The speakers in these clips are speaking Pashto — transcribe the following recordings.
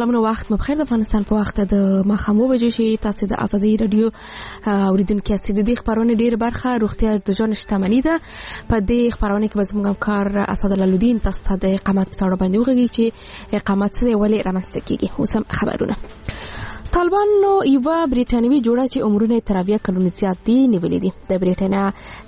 سلامونه وخت مو بخیر. د افغانستان په وخت د ماښام بجې شي. تاسو د ازادي رادیو اوریدونکو یاست. د خبرونې ډیر برخه روغتیا د ژوند شتمنۍ ده. په دې خبرونه کې به زموږ همکار اسدالله تاسو ته د اقامت په اړه باندې وغږیږي چې اقامت څه ولې رامنځته کیږي. اوس هم خبرونه. طالبان نو یو بریټانوي جوړه چې عمرونه تر 70 کلونو زیات دي نیولې دي. د بریټانیا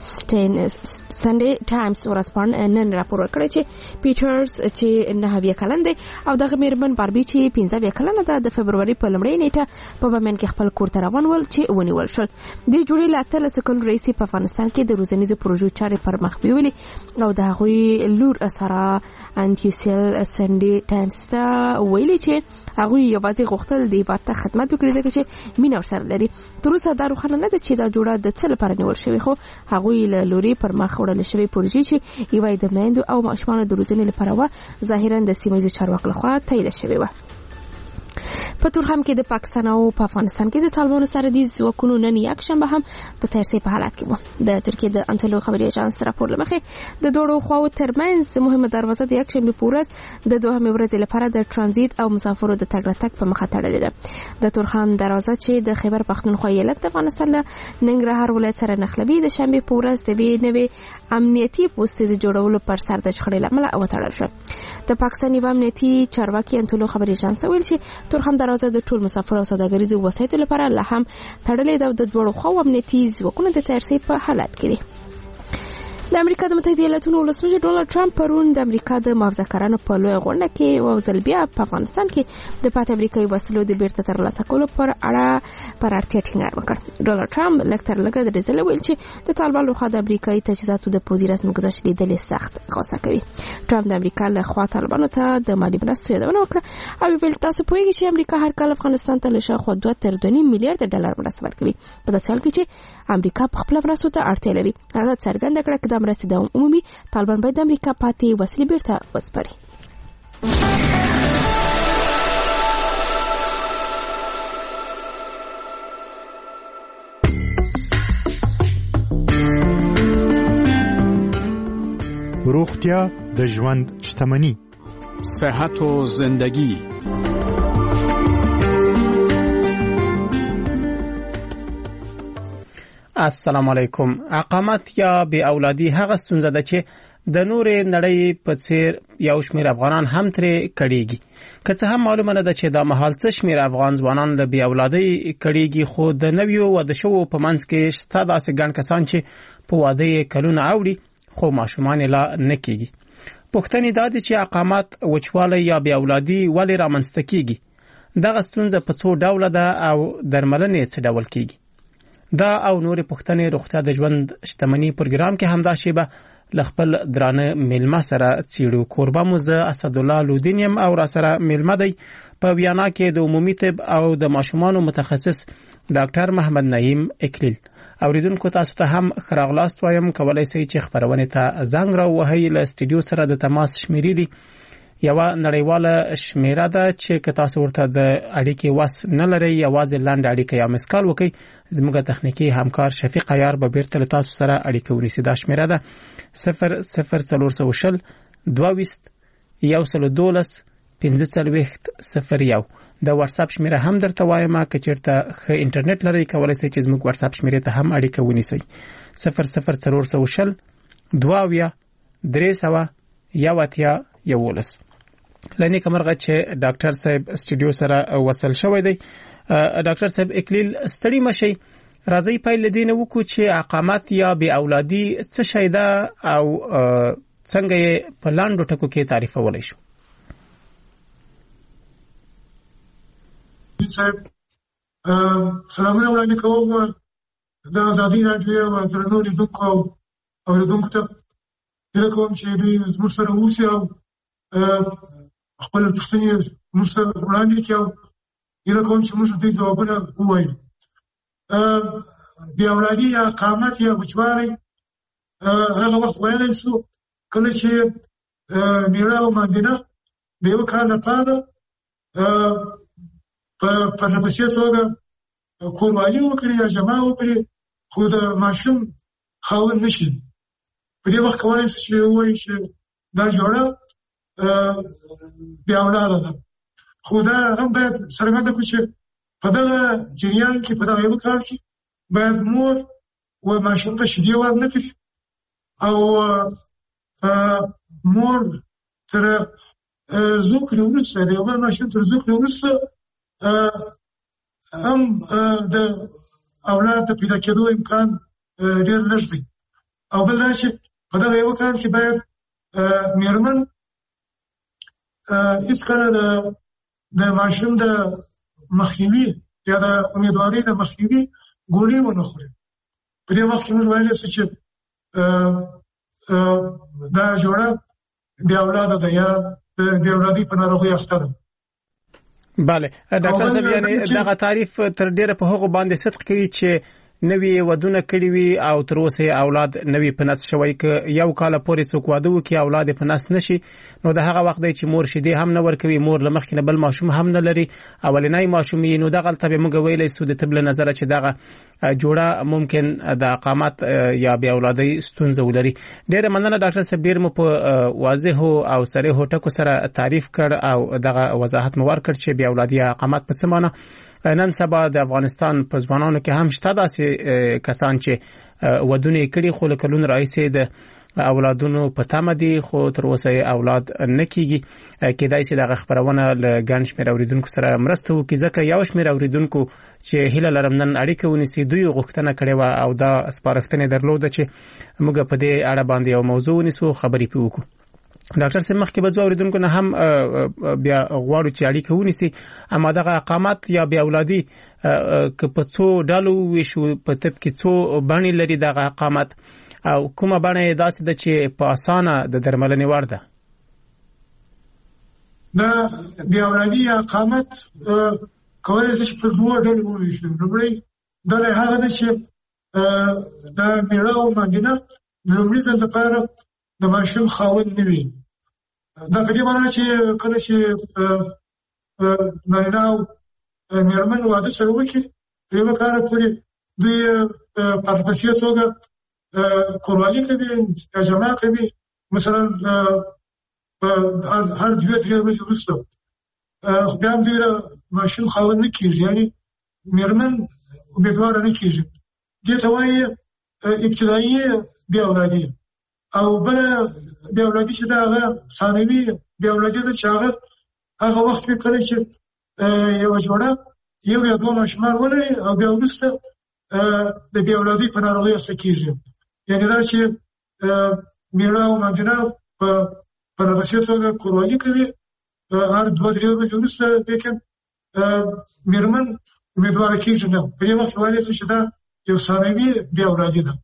سنډي ټایمز ورځپاڼه نن راپور ورکړی چې پیټرز چې 90 کلن دی او دغه میرمن باربي چې 15 کلنه ده د فبرवरी په لومړۍ نیټه په بمن کې خپل کور ته روان ول چې ونیول شول. د جوړې لا 13 کلن رئیس په افغانستان کې د روزنیزو پروژو چارې پر مخ بیولې او د هغوی لور سره انټیوسل سنډي ټایمز ته ویلي چې هغوی یوازې غوښتل دی واته خدمت وکړي ځکه چې مینه ورسره لري. تر اوسه دا روښانه نه ده چې دا جوړه د څه لپاره نیول شوی، خو هغوی له لوري پر مخ وړل شوی پروژې چې یوه د میندو او ماشومانو د روزنې لپاره و ظاهرا د سیمه چارواکو لخوا تایید شوی و. په تورخم کې د پاکستان او په افغانستان کې د طالبانو سره د ځواکونو نن یک شنبه هم د ترسي په حالت کې وو. د ترکیه د انټلو خبري اژانس راپور لمخې د دوړو خواو ترمنځ مهمه دروازه د یک شنبه پورس د دوهمې ورځې لپاره د ترانزیت او مسافرو د تګ راتګ په مخه تړلې ده. د تورخم دروازه چې د خیبر پختونخوا ایالت د افغانستان له ننګرهار ولایت سره نښلوي د شنبه پورس د نوې امنیتي پوسټ د جوړولو پر سر د شخړې لامل وتړل شو. د پاکستان یو امنیتي چارواکي انټلو خبري اژانس ویل چې تورخم دروازه د ټول مسافر او سوداګریزو وسایطو لپاره لا هم تړلې ده او د دوړو خو امنیتي ځواکونو د ترسي په حالت کې دي. د امریکا د متحده ایالاتونو ولسمشر ډونالد ټرمپ پرون د امریکا د محافظه‌کارانو په لوی غونډه کې او ځلبیا په افغانستان کې د پات امریکایي وسلو د بیرته ترلاسه کولو پر اړتیا ټینګار وکړ. ډونالد ټرمپ لکتر لګه د رسل ویل چې د طالبانو لخوا د امریکایي تجهیزاتو د پوزي رسم گذاشت لیدل سخت غوسه کوي. ټرمپ د امریکا له خوا طالبانو ته د مالی مرستو یادونه وکړه او ویل تاسو پوهیږئ چې امریکا هر کال افغانستان ته له شاوخوا 2.2 میلیارډ ډالر مرسته ورکوي. په داسې حال کې چې امریکا په خپل مرستو ته اړتیا لري. هغه څرګنده کړه چې د مرستې دوام عمومي طالبان باید د امریکا پاتې وسلې بیرته وسپاري. روغتیا د ژوند شتمني. صحت و زندگی. السلام علیکم. اقامت یا بی اولادی هغه ستونزه ده چې د نور نړۍ په څیر یو شمېر افغانان هم ترې کړيږي. که څه هم معلومه نه ده چې دا مهال څه شمېر افغان ځوانان له بی اولادۍ کړيږي، خو د نویو واده شوو په منځ کې شته داسې ګڼ کسان چې په واده کلونه اوړي خو ماشومان لا نه کیږي. پوښتنه دا ده چې اقامت وچوالی یا بی اولادی ولې رامنځته کیږي؟ دغه ستونزه په څو ډوله ده او درملنه څه ډول کیږي؟ دا او نور پوښتنې روغتیا د ژوند شتمنۍ پروګرام کې همدا شیبه لخپل درانه ملما سره چیړو. کوربه موزه اسدالله لودینیم او را سره ملما دی په ویانا کې د عمومي طب او د ماشومانو متخصص ډاکټر محمد نعیم اکلیل. اوریدونکو تاسو ته هم خراغلاست وایم، کولای شئ چې خبرونه ته زنګ راوهئ. له سټډیو سره د تماس شمیرې دي یو نړیواله شمیره ده چې که تاسو ورته د اړیکې وس نه لرئ یوازې لاندې اړیکه یا مسکال وکړئ. زموږ تخنیکی همکار شفیق عیار به بیرته له تاسو سره اړیکه ونیسي. دا شمیره ده 00420 22 112 1501. د واتس اپ شمیره هم درته وایم که چیرته ښه انټرنیټ لرئ کولای شئ چې زموږ واتس اپ شمیره ته هم اړیکه ونیسئ. 00420 22 311. لنی کمرغه چې ډاکټر صاحب سټډیو سره وصل شوی دی. ډاکټر صاحب اکلیل ستړي مشي، راځي پیل دینه وکړو چې اقامت یا بی اولادی څه شی ده او څنګه یې په لاندو ټکو کې تعریفولای شو؟ صاحب سلامونه وړاندې کوم د ازادي راډیو او درنو لیدونکو اوریدونکو ته. هیله کوم چې دوی زموږ سره اوسي او خپل پوښتنې موږ سره وړاندې کړي او هیله کوم چې موږ دوی ځوابونه ووایو. بې اولادي یا اقامت یا وچوالی هغه وخت ویلی شو کله چې میړه او ماندینه د یو کال لپاره په پرله پسې توګه کوروالي وکړي یا جمع وکړي خو د ماشوم خاوند نشي. په دې وخت کولی شي چې ووایي چې دا جوړه بې اولاده ده. خو دا هم باید څرګنده کړو چې په دغه جریان کې په دغه یو کال کې باید مور و ماشوم ته شیدې ورنه کړي او مور تر زوکړې وروسته د یو بل ماشوم تر زوکړې وروسته هم د اولاد د پیدا کېدو امکان ډېر لږ دی. او بل دا چې په دغه یو کال کې باید مېرمن هېڅکله د ماشوم د مخنیوي یا د امیدوارۍ د مخنیوي ګولۍ ونه خوري. په دې وخت کې موږ ویلی شو چې دا جوړه بې اولاده ده یا د بې اولادۍ په ناروغۍ اخته ده. بله ډاکټر صاحب یعنی دغه تعریف تر ډیره په هغه باندې صدق کوي چې نوی ودونه کړی وي او تر اوسه اولاد نوی پنس شوی ک یو کال پورې څوک واده وکي اولاد پنس نشي نو د هغه وخت دی چې مور شیدې هم نه ورکوي مور لمخ کې بل ماشوم هم نه لري اولنۍ ماشوم نو دغه تل موږ ویلې سود تبل نظر چې دغه جوړه ممکن د اقامت یا بیا اولادۍ ستونزه ولري. ډیره مننه ډاکټر صاحب ډیر مو په واضح او صریح ټکو سره تعریف کړ او دغه وضاحت مو ورکړ چې بیا اولادۍ اقامت په څه معنی. نن سبا د افغانستان په ځوانانو کې هم شته داسې کسان چې ودونه کړي خو له کلونو راځي د اولادونو په تمه دي خو تر اوسه اولاد نه کیږي. کېدای شي دغه خبرونه له ګڼ شمېر اوریدونکو سره مرسته وکړي ځکه یو شمېر اوریدونکو چې هیله لرم نن اړیکه ونیسي دوی غوښتنه کړې و او دا سپارښتنه درلوده چې موږ په دې اړه باندې یو موضوع ونیسو خبرې پې وکړو. ډاکټر صاحب مخکې به اوریدونکو نه هم بیا غواړو چې اړیکه ونیسي اما دغه اقامت یا بیا اولادي که په څو ډلو ویشو په طب کې څو بڼې لري دغه اقامت او کومه بڼه یې داسې ده چې په اسانه د درملنې وړ ده؟ د بیا اولادي اقامت کولی شي په دوه ډلو وویشو. لومړی ډله هغه ده چې د میړه او ماندینه د لومړي ځل لپاره د ماشوم خاوند نه وي. دا په دې معنی چې کله چې نارینه او مېرمن واده سره وکړي تر یوه کاله پورې دوی په پسې توګه کوروالي کوي یا جماع کوي. مثلا هر دوه درې ورځې وروسته بیا هم دوی ماشوم خاوند نه کېږي یعنې مېرمن امیدواره نه کېږي. دې ته وایي ابتدایي بې اولادي. او بله بې اولادي چې ده هغه ثانوي بې اولادي ده چې هغه وخت کې کله چې یوه جوړه یو یا دوه ماشومان ولري او بیا وروسته د بې اولادۍ په ناروغۍ اخته کېږي. یعنې دا چې میړه او ماندینه په نبسي توګه کوروالي کوي هر دوه درې ورځې وروسته لیکن مېرمن امیدواره کېږي نه. په دې وخت کې ویلی شو چې دا یو ثانوي بې اولادي ده.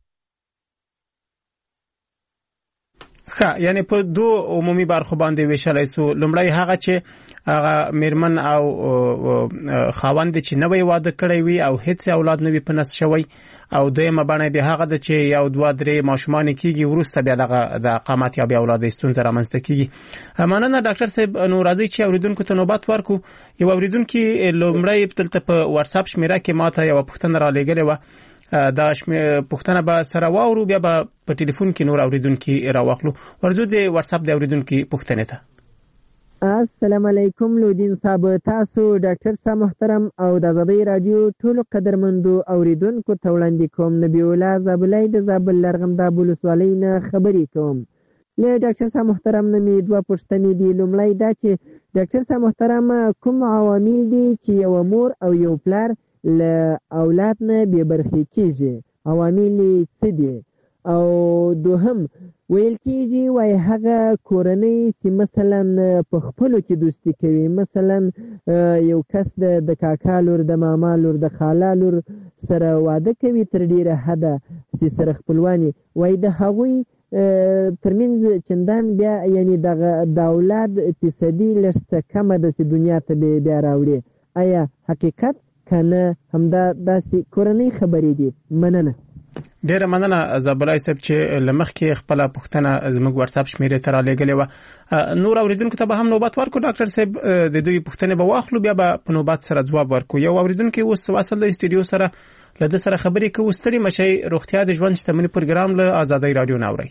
یعنی په دوه عمومي برخو باندې ویشلای سو. لومړی هغه چې هغه مېرمن او خاوند چې نوې واده کړی وي او هیڅ اولاد نه وي په نس شوی او دویمه بڼه به هغه ده چې یو دوه درې ماشومان کېږي وروسته بیا دغه د اقامت یا بیا اولاد ستونزه رامنځته کېږي. مننه ډاکټر صاحب. نو راځي چې اوریدونکو ته نوبت ورکو. یو اوریدونکو لومړی دلته په واتس اپ شمیره کې ماته یو پوښتنه را لېږلې و دا پوښتنه به سره واورو بیا به په ټلیفون کې نور اوریدونکو راوخلو. ورځو د واتس اپ د اوریدونکو پوښتنه ته. السلام علیکم لودین صاحب تاسو ډاکټر صاحب محترم او د آزادۍ رادیو ټول قدرمندو اوریدونکو ته وړاندې کوم نبی الله زابلای د زابل لرغمداب ولسوالۍ نه خبرې کوم. له ډاکټر صاحب محترم نه مې دوه پوښتنې دي. لومړی دا چې ډاکټر صاحب محترم کوم عوامل دي چې یو مور او یو پلار له اولاد نه بې برخې کېږي؟ عوامل څه دي؟ او دوهم ویل کېږي وایي هغه کورنۍ چې مثلا په خپلو کې دوستي کوي، مثلا یو کس د کاکا لور، د ماما لور، د خاله لور سره واده کوي تر ډېره حده چې سره خپلواني، وایي د هغوی ترمنځ چندان بیا یعنی د اولاد فیصدي لږ څه کمه ده چې دنیا ته بیا راوړي. آیا حقیقت کنه همدا داسې کورنۍ خبرې دي؟ مننه. ډیره مننه زابلای صاحب چې لمخ کې خپل پوښتنه زموږ واتس اپ شمیره تر لګلې و. نور اوریدونکو ته به هم نوبت ورکو. ډاکټر صاحب د دوی پوښتنه به واخلو بیا به په نوبت سره ځواب ورکو. یو اوریدونکو اوس وصل د استودیو سره لده سره خبرې کوي. ستړي مشي روغتیا د ژوند شتمنۍ پروګرام له آزادۍ رادیو ناوړي.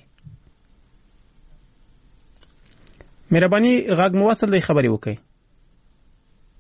مهرباني غږ مو وصل دی خبرې وکړئ.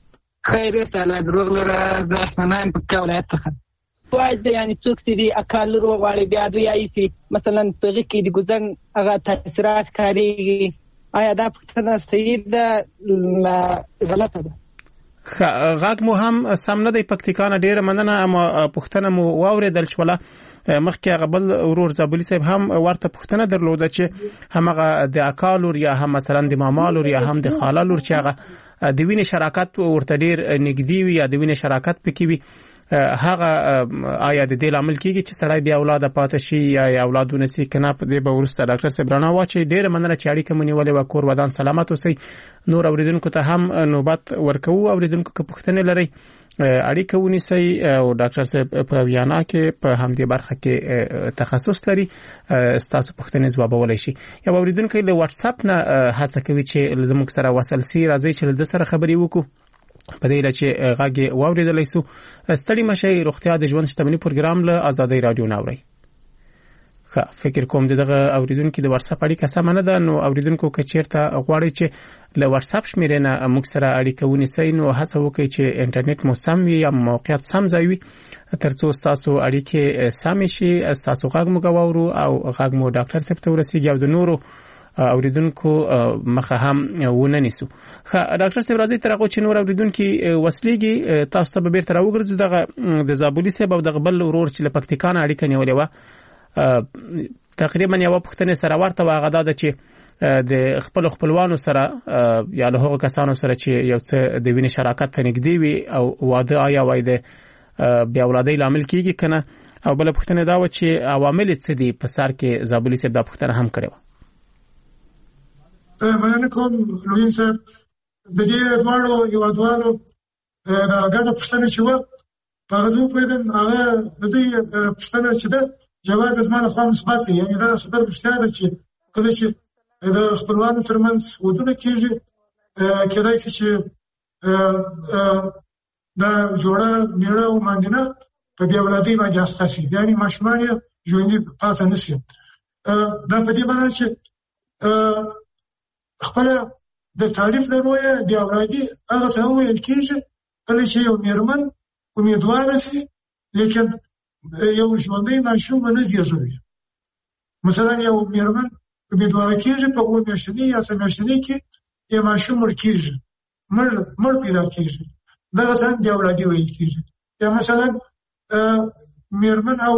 خیر ساله دروغ لره زه احسانان پکتیا ولایت څخه واید یعنی څوک چې دی اکال روغ غواړي بیا دوی ایسي مثلا په هغې کې د ګوزن هغه تاثیرات کارېږي آیا دا پوښتنه صحیح ده غلطه ده؟ غږ مو هم سم نه دی پکتیکا نه ډېره مننه اما پوښتنه مو واورېدل شوله مخکې هغه بل ورور زابلي صاحب هم ورته پوښتنه درلوده چې همغه د اکا لور یا هم مثلا د ماما لور یا هم د خاله لور چې هغه د وینې شراکت ورته ډېر نږدې وي یا د وینې شراکت پکې وي هغه آیا د دې لامل کېږي چې سړی بیا اولاده پاتې شي یا اولاد ونسي که نه په دې به وروسته ډاکټر صاحب رڼا واچوي. ډېره مننه چې اړیکه مو نیولې وه. کور ودان سلامت اوسئ. نور اورېدونکو ته هم نوبت ورکوو. اورېدونکو که پوښتنې لرئ اړیکه ونیسئ او ډاکټر صاحب په ویانا کې په همدې برخه کې تخصص لري ستاسو پوښتنې ځوابولی شي. یو اورېدونکی له واتساپ نه هڅه کوي چې زموږ سره وصل سي. راځئ چې له ده سره خبرې وکړو په دې اړه چې غږ یې واورېدلی سو. ستړي مه شئ. روغتیا د ژوند شتمني پروګرام له ازادۍ راډیو نه اورئ. ښه فکر کوم دغه اوریدونکو د واتساپ اړیکه سمه نه ده. نو اوریدونکو که چیرته غواړئ چې له واتساپ شمیرې نه موږ سره اړیکه ونیسئ نو هڅه وکړئ چې انټرنیټ مو سم وي یا موقعیت سم ځای وي ترڅو ستاسو اړیکې سمې شي ستاسو غږ موږ واورو او غږ مو ډاکټر صاحب ته ورسیږي او د نورو اوریدونکو مخه هم ونه نیسو. ښه ډاکټر صاحب راځي تر هغه چې نور اوریدونکو وسلیږي تاسو ته به بیرته راوګرځو. دغه د زابلي صاحب او دغه بل ورور چې له پکتیکا نه اړیکه نیولې وه تقریبا یو پوښتنه سره ورته واغه ده چې د خپل خپلوانو سره یا له هغو کسانو سره چې یو څه د وینې شراکت ته نږدې وي او واده آیا وای د بیا اولادۍ لامل کیږي کنه. او بل پوښتنه دا و چې عوامل څه دي په سر کې زابلي صاحب دا پوښتنه هم کړې و. مننه کوم لوین صاحب. د دې دواړو هیوادوالو ګډه پوښتنه چې وه په هغه زه وپوهېدم هغه د دوی پوښتنه چې ده جواب یې زما لخوا مثبت دی. یعنې دا خبره رښتیا ده چې کله چې د خپلوانو ترمنځ ودونه کېږي کېدای شي چې دا جوړه مېړه او ماندینه په بې اولادۍ باندې اخته شي یعنې ماشومان یې ژوندي پاتې نه شي. دا په دې معنی چې خپله د تعریف له رویه بې اولادي هغه ته وویل کېږي کله چې یو مېرمن امیدواره شي لیکن یو ژوندی ماشوم ونه زېږوي. مثلا یو مېرمن امیدواره کېږي په 7 میاشتنۍ یا 3 میاشتنۍ کې یو ماشوم مړ کېږي مړ پیدا کېږي دغه ته هم بې اولادي ویل کېږي. یا مثلا مېرمن او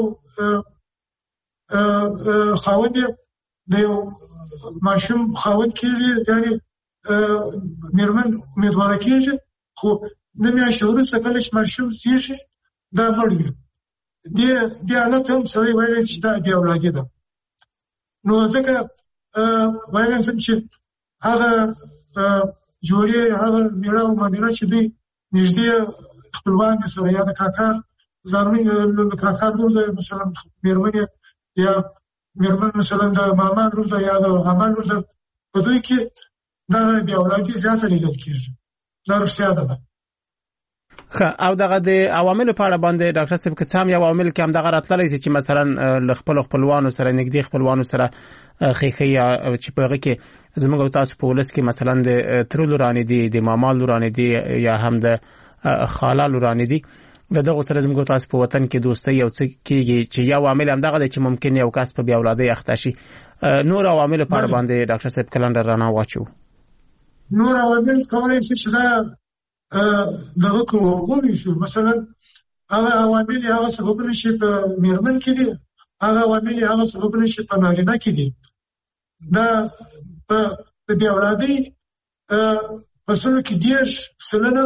خاوند یې د یو ماشوم خاوند کېږي یعنې مېرمن امیدواره کېږي خو 9 میاشتې وروسته کله چې ماشوم زېږي دا مړ وي. دې حالت هم سړی ویلی چې دا بې اولادي ده. نو ځکه ویلی شم چې هغه جوړې هغه مېړه او ماندینه چې دوی نږدې خپلوان دي سره یا د کاکا زامنې د کاکا لور ده مثلا مېرمن یا مېرمن مثلا د ماما لور ده یا د عمه لور ده په دوی کې دا بې اولادي زیاته لیدل کېږي. دا رښتیا ده. او دغه د عواملو په اړه باندې ډاکټر صاحب که څه هم یو عوامل کې هم دغه راتللی شي چې مثلا له خپلو خپلوانو سره نږدې خپلوانو سره ښیښي یا چې په هغه کې زموږ او تاسو په ولس کې مثلا د ترو لورانې دي د ماما لورانې دي یا هم د خاله لورانې دي له دغو سره زموږ او تاسو په وطن کې دوستۍ یو څه کېږي چې یو عامل همدغه دی چې ممکن یو کس په بې اولادۍ اخته شي. نور عواملو په اړه باندې ډاکټر صاحب کلنډر رڼا واچوو. نور عوامل کولی شي چې دا دغه کومې شو مثلا هغه عوامل هغه سببونه چې په مېرمن کې دي هغه عوامل هغه سببونه چې په نارینه کې دي. دا په بې اولادۍ په سلو کې 10%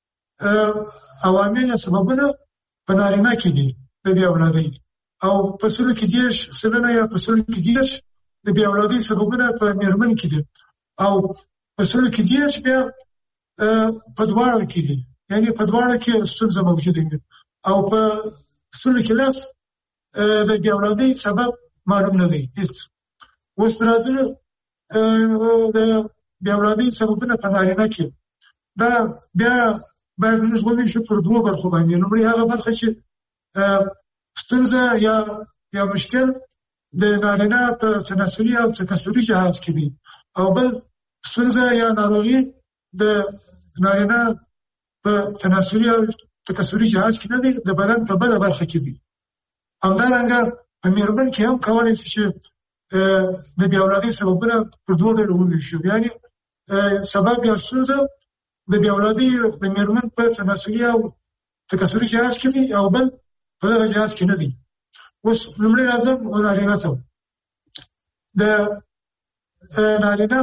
عوامل سببونه په نارینه کې دي د بې اولادۍ او په سلو کې 10% یا په سلو کې 10 د بې اولادۍ سببونه په مېرمن کې دي او په سلو کې 10 بیا په دواړو کې دي یعنې په دواړو کې ستونزه موجوده وي او په سلو کې 10 د بې اولادۍ سبب معلوم نه دی هېڅ. اوس راځو د بې اولادۍ سببونه په نارینه کې دا بیا باید موږ وویشو پر 2 برخو باندې. لومړی هغه برخه چې ستونزه یا مشکل د نارینه په تناسلي او تکثري جهاز کې دي او بل ستونزه یا ناروغي د نارینه په تناسلي او تکثري جهاز کې نه دی، د بدن په بله برخه کې دی. همدارنګه په میرمن کې هم کولی شي چې د بې اولادۍ سببونه پر دوه ډوله وویشو. یعنې سبب یا ستونزه د بې اولادۍ د میرمن په تناسلي او تکثري جهاز کې دی او بل په دغه جهاز کې نه دی. اوس لومړی راځم نارینه ته. د نارینه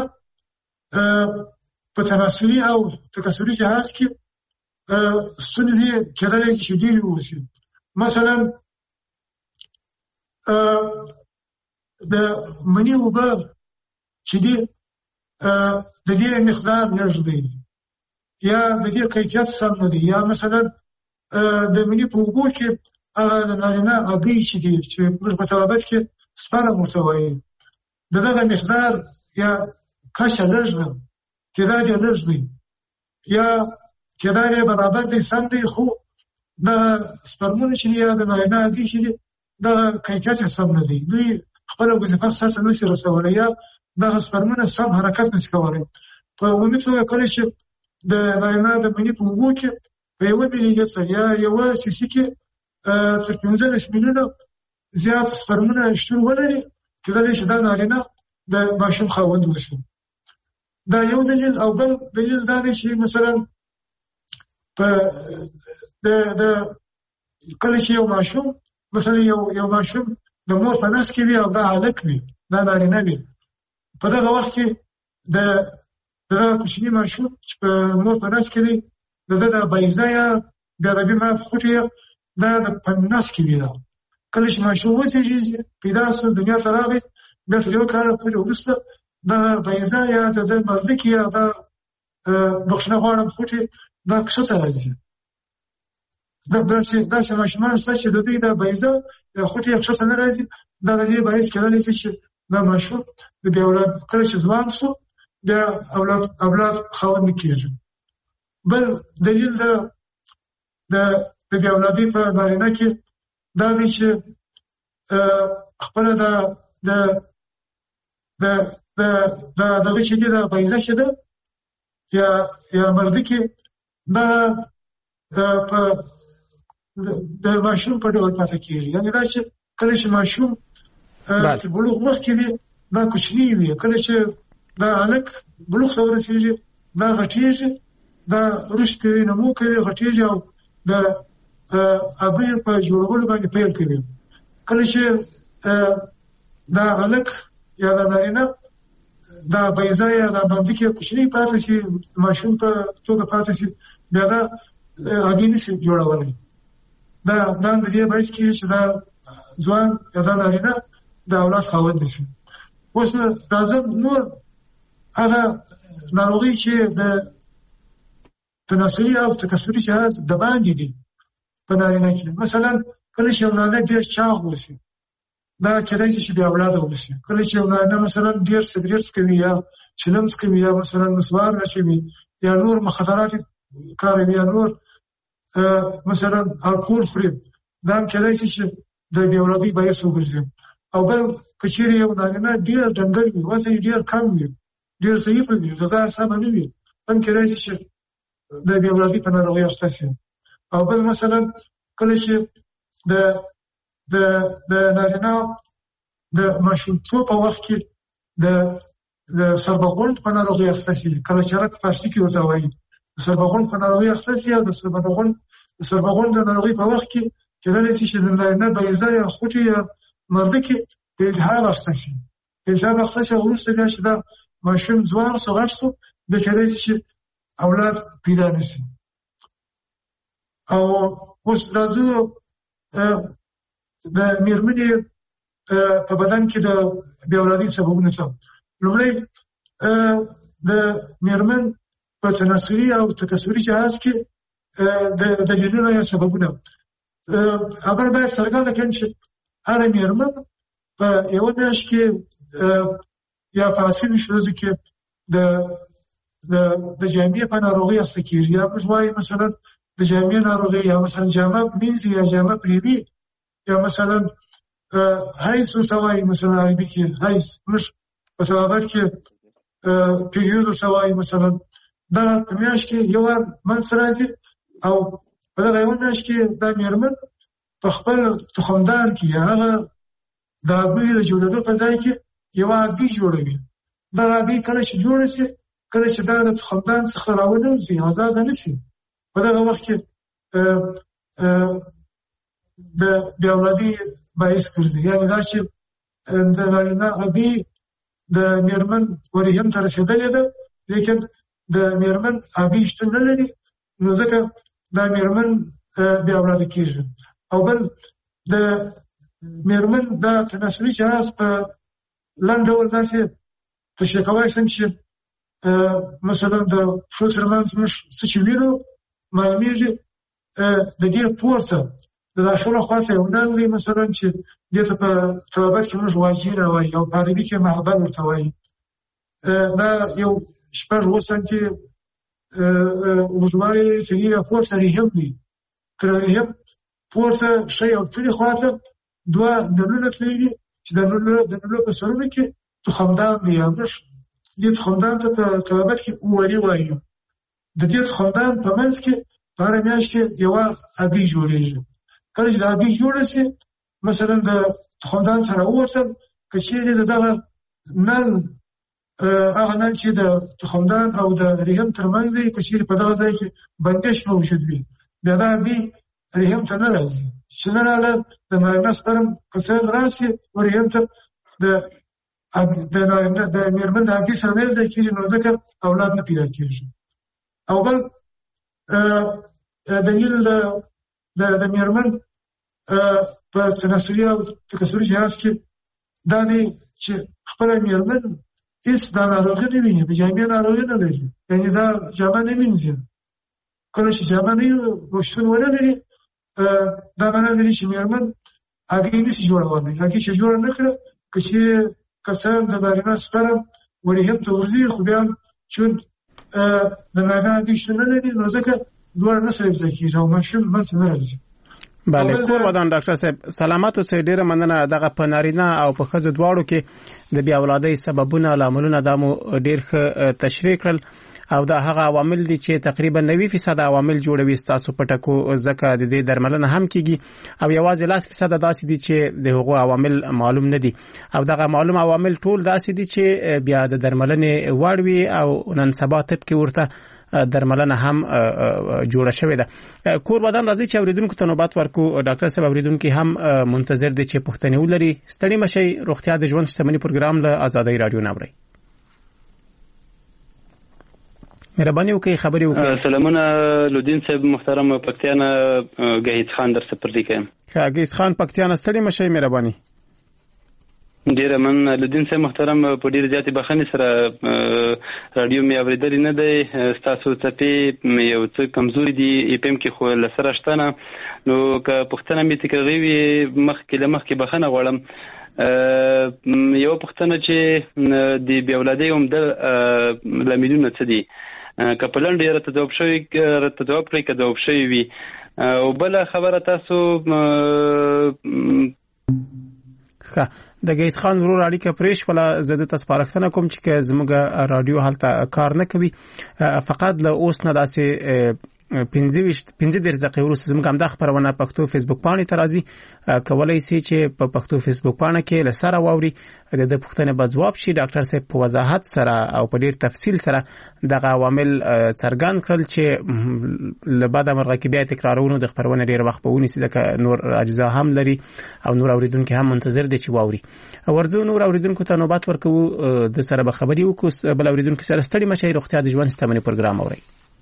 په تناسلي او تکثري جهاز کې ستونزې کېدلی شي چې ډېرې واوسي. مثلا د مني اوبه چې دي د دې مقدار لږ دی یا د دې کیفیت سم نه دی، یا مثلا د مني په اوبو کې هغه د نارینه هګۍ چې دي چې په طبابت کې سپرم ورته وایي، د دغه مقدار یا کچه لږ ده، تعداد یې لږ دی یا تعداد یې برابر دی، سم دی، خو د سپرمونه چې دي یا د نارینه هګۍ چې دي دغه کیفیت یې سم نه دی، دوی خپله وظیفه سرته نشي رسولی یا دغه سپرمونه سم حرکت نشي کولی. په عمومي توګه کله چې د نارینه د مني په اوبو کې په 1 ملي لیتر یا 1 سي سي کې تر 15 میلیونه زیات سپرمونه شتون ولري، کېدلی شي دا نارینه د ماشوم خاوند وشي. دا یو دلیل. او بل دلیل دا دی چې مثلا په د کله چې یو ماشوم مثلا یو ماشوم د مور په نس کې وي او دا هلک وي، دا نارینه وي، په دغه وخت کې د دغه کوچني ماشوم چې په مور په نس کې دی د ده د بیضه یا د عربي معاف خوټې دا په نس کې وي. کله چې ماشوم وزېږي پیدا شو دنیا ته راغی، بیا تر 1 کال پورې وروسته دا بیضه یا د ده مردکې یا دا بخښنه غواړم خوټې دا کښته راځي. داسې ماشومان شته چې د دوی د بیضه یا خوټې یې کښته نه راځي، دا د دې باعث کېدلی شي چې دا ماشوم د بې اولاد کله چې ځوان شو بیا اولاد خاوند نه کېږي. بل دلیل د بې اولادۍ په نارینه کې دا دی چې خپله دغه چې دي د بیضه چې ده یا مردکې دا د ماشوم په ډول پاتې کېږي. یعنې دا چې کله چې ماشوم چې بلوغ مخکې وي دا کوچني وي، کله چې دا هلک بلوغ ته ورسېږي دا غټېږي، دا رشد کوي، نمو کوي، غټېږي او د هګیو په جوړولو باندې پیل کوي. کله چې دا هلک یا دا نارینه دا بیضه یا دا بندکې کوچني پاتې شي، ماشوم په توګه پاتې شي، بیا دا هګۍ نشي جوړولی. دا د دې باعث کېږي چې دا ځوان یا دا نارینه د اولاد خاوند نشي. اوس راځم نور هغه ناروغۍ چې د تناسلي او تکثري جهاز د باندې دي په نارینه کې. مثلا کله چې یو نارینه ډېر چاغ اوسي دا کېدای شي چې بې اولاده اوسي. کله چې یو نارینه مثلا ډېر سګرېټ څکوي یا چلم څکوي یا مثلا مسوار اچوي یا نور مخدرات کاروي یا نور مثلا الکول خوري، دا هم کېدای شي چې د بې اولادۍ باعث وګرځي. او بل که چېرې یو نارینه ډېر ډنګر وي، وزن یې ډېر کم وي، ډېر ضعیفه وي، غذا یې سمه نه وي، هم کېدای شي چې د بې اولادۍ په ناروغۍ اخته شي. او بل مثلا کله چې د نارینه د ماشومتوب په وخت کې د سربغونډ په ناروغۍ اخته شي، کله چرک فارسي کې ورته وایي د سربغونډ په ناروغۍ اخته شي، او د سربغونډ د ناروغۍ په وخت کې کېدلی شي چې د نارینه بیضه یا خوټې یا مردکې د التهاب اخته شي. التهاب اخته شي وروسته بیا چې دا ماشوم ځوان شو غټ شو بیا کېدای شي چې اولاد پیدا نه شي. او اوس راځو د میرمنې په بدن کې د بې اولادۍ سببونه څه. لومړی د میرمن په تناسلي او تکثري جهاز کې د دلیلونه یا سببونه اول باید څرګنده کړم چې هره میرمن په یوه میاشت کې یا په 80 ورځو کې د جامې په ناروغۍ اخته کېږي، یا موږ وایو مثلا د جامې ناروغۍ، یا مثلا جامه مینځي یا جامه پرېږدي، یا مثلا حیض ورته وایي، مثلا عربي کې حیض، موږ په طبابت کې پیریود ورته وایي. مثلا دا په میاشت کې یو وار منځ راځي او په دغه یو میاشت کې دا میرمن په خپل تخمدان کې هغه د هګیو د جوړېدو په ځای کې یوه هګۍ جوړوي. دغه هګۍ کله چې جوړه شي، کله چې دا د تخمدان څخه راونوځي، ازاده نه شي، په دغه وخت کې د بې اولادي باعث ګرځي. یعنې دا چې د نارینه هګۍ د میرمن وریم ته رسېدلې ده، لیکن د میرمن هګۍ شتون نه لري، نو ځکه دا میرمن بې اولاده کېږي. او بل د میرمن دا تناسلي جهاز په لنډ ډول داسې تشریح کولی شم چې مثلا د پښو ترمنځ موږ څه چې وینو معلومېږي، د دې پورته د داخله خواته یو نل دی، مثلا چې دې ته په طبابت کې موږ واجیره وایي او په عربي کې محبل ورته وایي. دا یو 6-7 سانتي اوږدوالی لري چې دې پورته رحم دی. تر رحم پورته ښی او تورې خواته 2 نلونه تللي دي چې د نلو په سرونو کې تخمدان دی. یا موږ دې تخمدان ته په طبابت کې اوري وایي. د دې تخمدان په منځ کې په هره میاشت کې یوه هګۍ جوړېږي. کله چې د هګۍ جوړه شي، مثلا د تخمدان سره ووتل، که چېرې د دغه نل هغه نل چې د تخمدان او د رحم ترمنځ دی، که چېرې په دغه ځای کې بندش موجود وي، بیا دا هګۍ رحم ته نه راځي. چې نه راغله د نارینه سپرم که څه راشي رحم ته، د میرمن د هګۍ سره نه یو ځای کېږي، نو ځکه اولاد نه پیدا کېږي. او بل دلیل د میرمن په تناسلي او تکثري جهاز کې دا دی چې خپله میرمن هېڅ دا ناروغي نه ویني، د جامې ناروغي نه لري، یعنې دا جامه نه مینځي. کله چې جامه نه شتون ونه لري، دا معنی لري چې میرمن هګۍ نه شي جوړولی. هګۍ چې جوړه نه کړه، که چېرې که څه د نارینه سپرم ورحم ته ورځي، خو بیا چون د نارینه هګۍ شتون نه لري، نو ځکه دواړه نه سره یوځای کېږي او ماشوم منځ نه راځي. بله، کور ودان ډاکټر صاحب، سلامت اوسئ. ډېره مننه. دغه په نارینه او په ښځو دواړو کې د بې اولادۍ سببونه، لاملونه دا مو ډېر ښه تشریح کړل، او دا هغه عوامل دي چې تقریبا 90% عوامل جوړوي ستاسو په ټکو، ځکه د دې درملنه هم کیږي، او یوازې 10% داسې دي چې د هغو عوامل معلوم نه دي، او دغه معلوم عوامل ټول داسې دي چې بیا د درملنې وړ وي، او نن سبا طب کې ورته درملنه هم جوړه شوې ده. کور ودان راځي چې اوریدونکو ته نوبت ورکو. ډاکټر صاحب، اوریدونکو هم منتظر دي چې پوښتنې ولري. ستړي مشئ. روغتیا د ژوند شتمني پروګرام له آزادۍ رادیو نه اورئ. مهرباني وکړئ، خبرې وکړئ. سلامونه لودین صاحب محترم، پکتیانا گهیز خان در سپرلی کوم. گهیز خان پکتیانا، ستړي مشئ. مهرباني. ډیره من لودین صاحب محترم، په ډیره زیاتې بخښنې سره رادیو مې اورېدلې نه دی. ستاسو څپې یو څه کمزوري دي، ای پی ایم کې خو له سره شته نه، نو که پوښتنه مې تکراري وي له مخکې بخښنه غواړم. یو پوښتنه چې د بې اولادۍ عمده لاملونه څه دي، که په لنډ یې راته ځواب کړئ، که ځواب شوي وي. او بله خبره، تاسو د گیس خان ورور اړیکه پرېښ ولا زه د تاسپارښتنه کوم چې زموږ رادیو هلته کار نه کوي، فقط له اوس نه داسې 15 دقیقې وروسته زموږ همدا خپرونه پښتو فیسبوک پاڼې ته راځي. کولای شي چې په پښتو فیسبوک پاڼه کې له سره واوري، د پوښتنې به ځواب شي. ډاکټر صاحب په وضاحت سره او په ډیر تفصیل سره دغه عوامل څرګند کړل چې له بعد مرغه کې بیا تکرارونه د خپرونه ډیر وخت په ونیسي، ځکه نور اجزا هم لري او نور اوریدونکو هم منتظر دي چې واوري. ورځو نور اوریدونکو ته نوبت ورکو، د سره به خبري وکړو. بل اوریدونکو سره ستړي مشئ. روغتیا د ژوند شتمني پروګرام اورئ.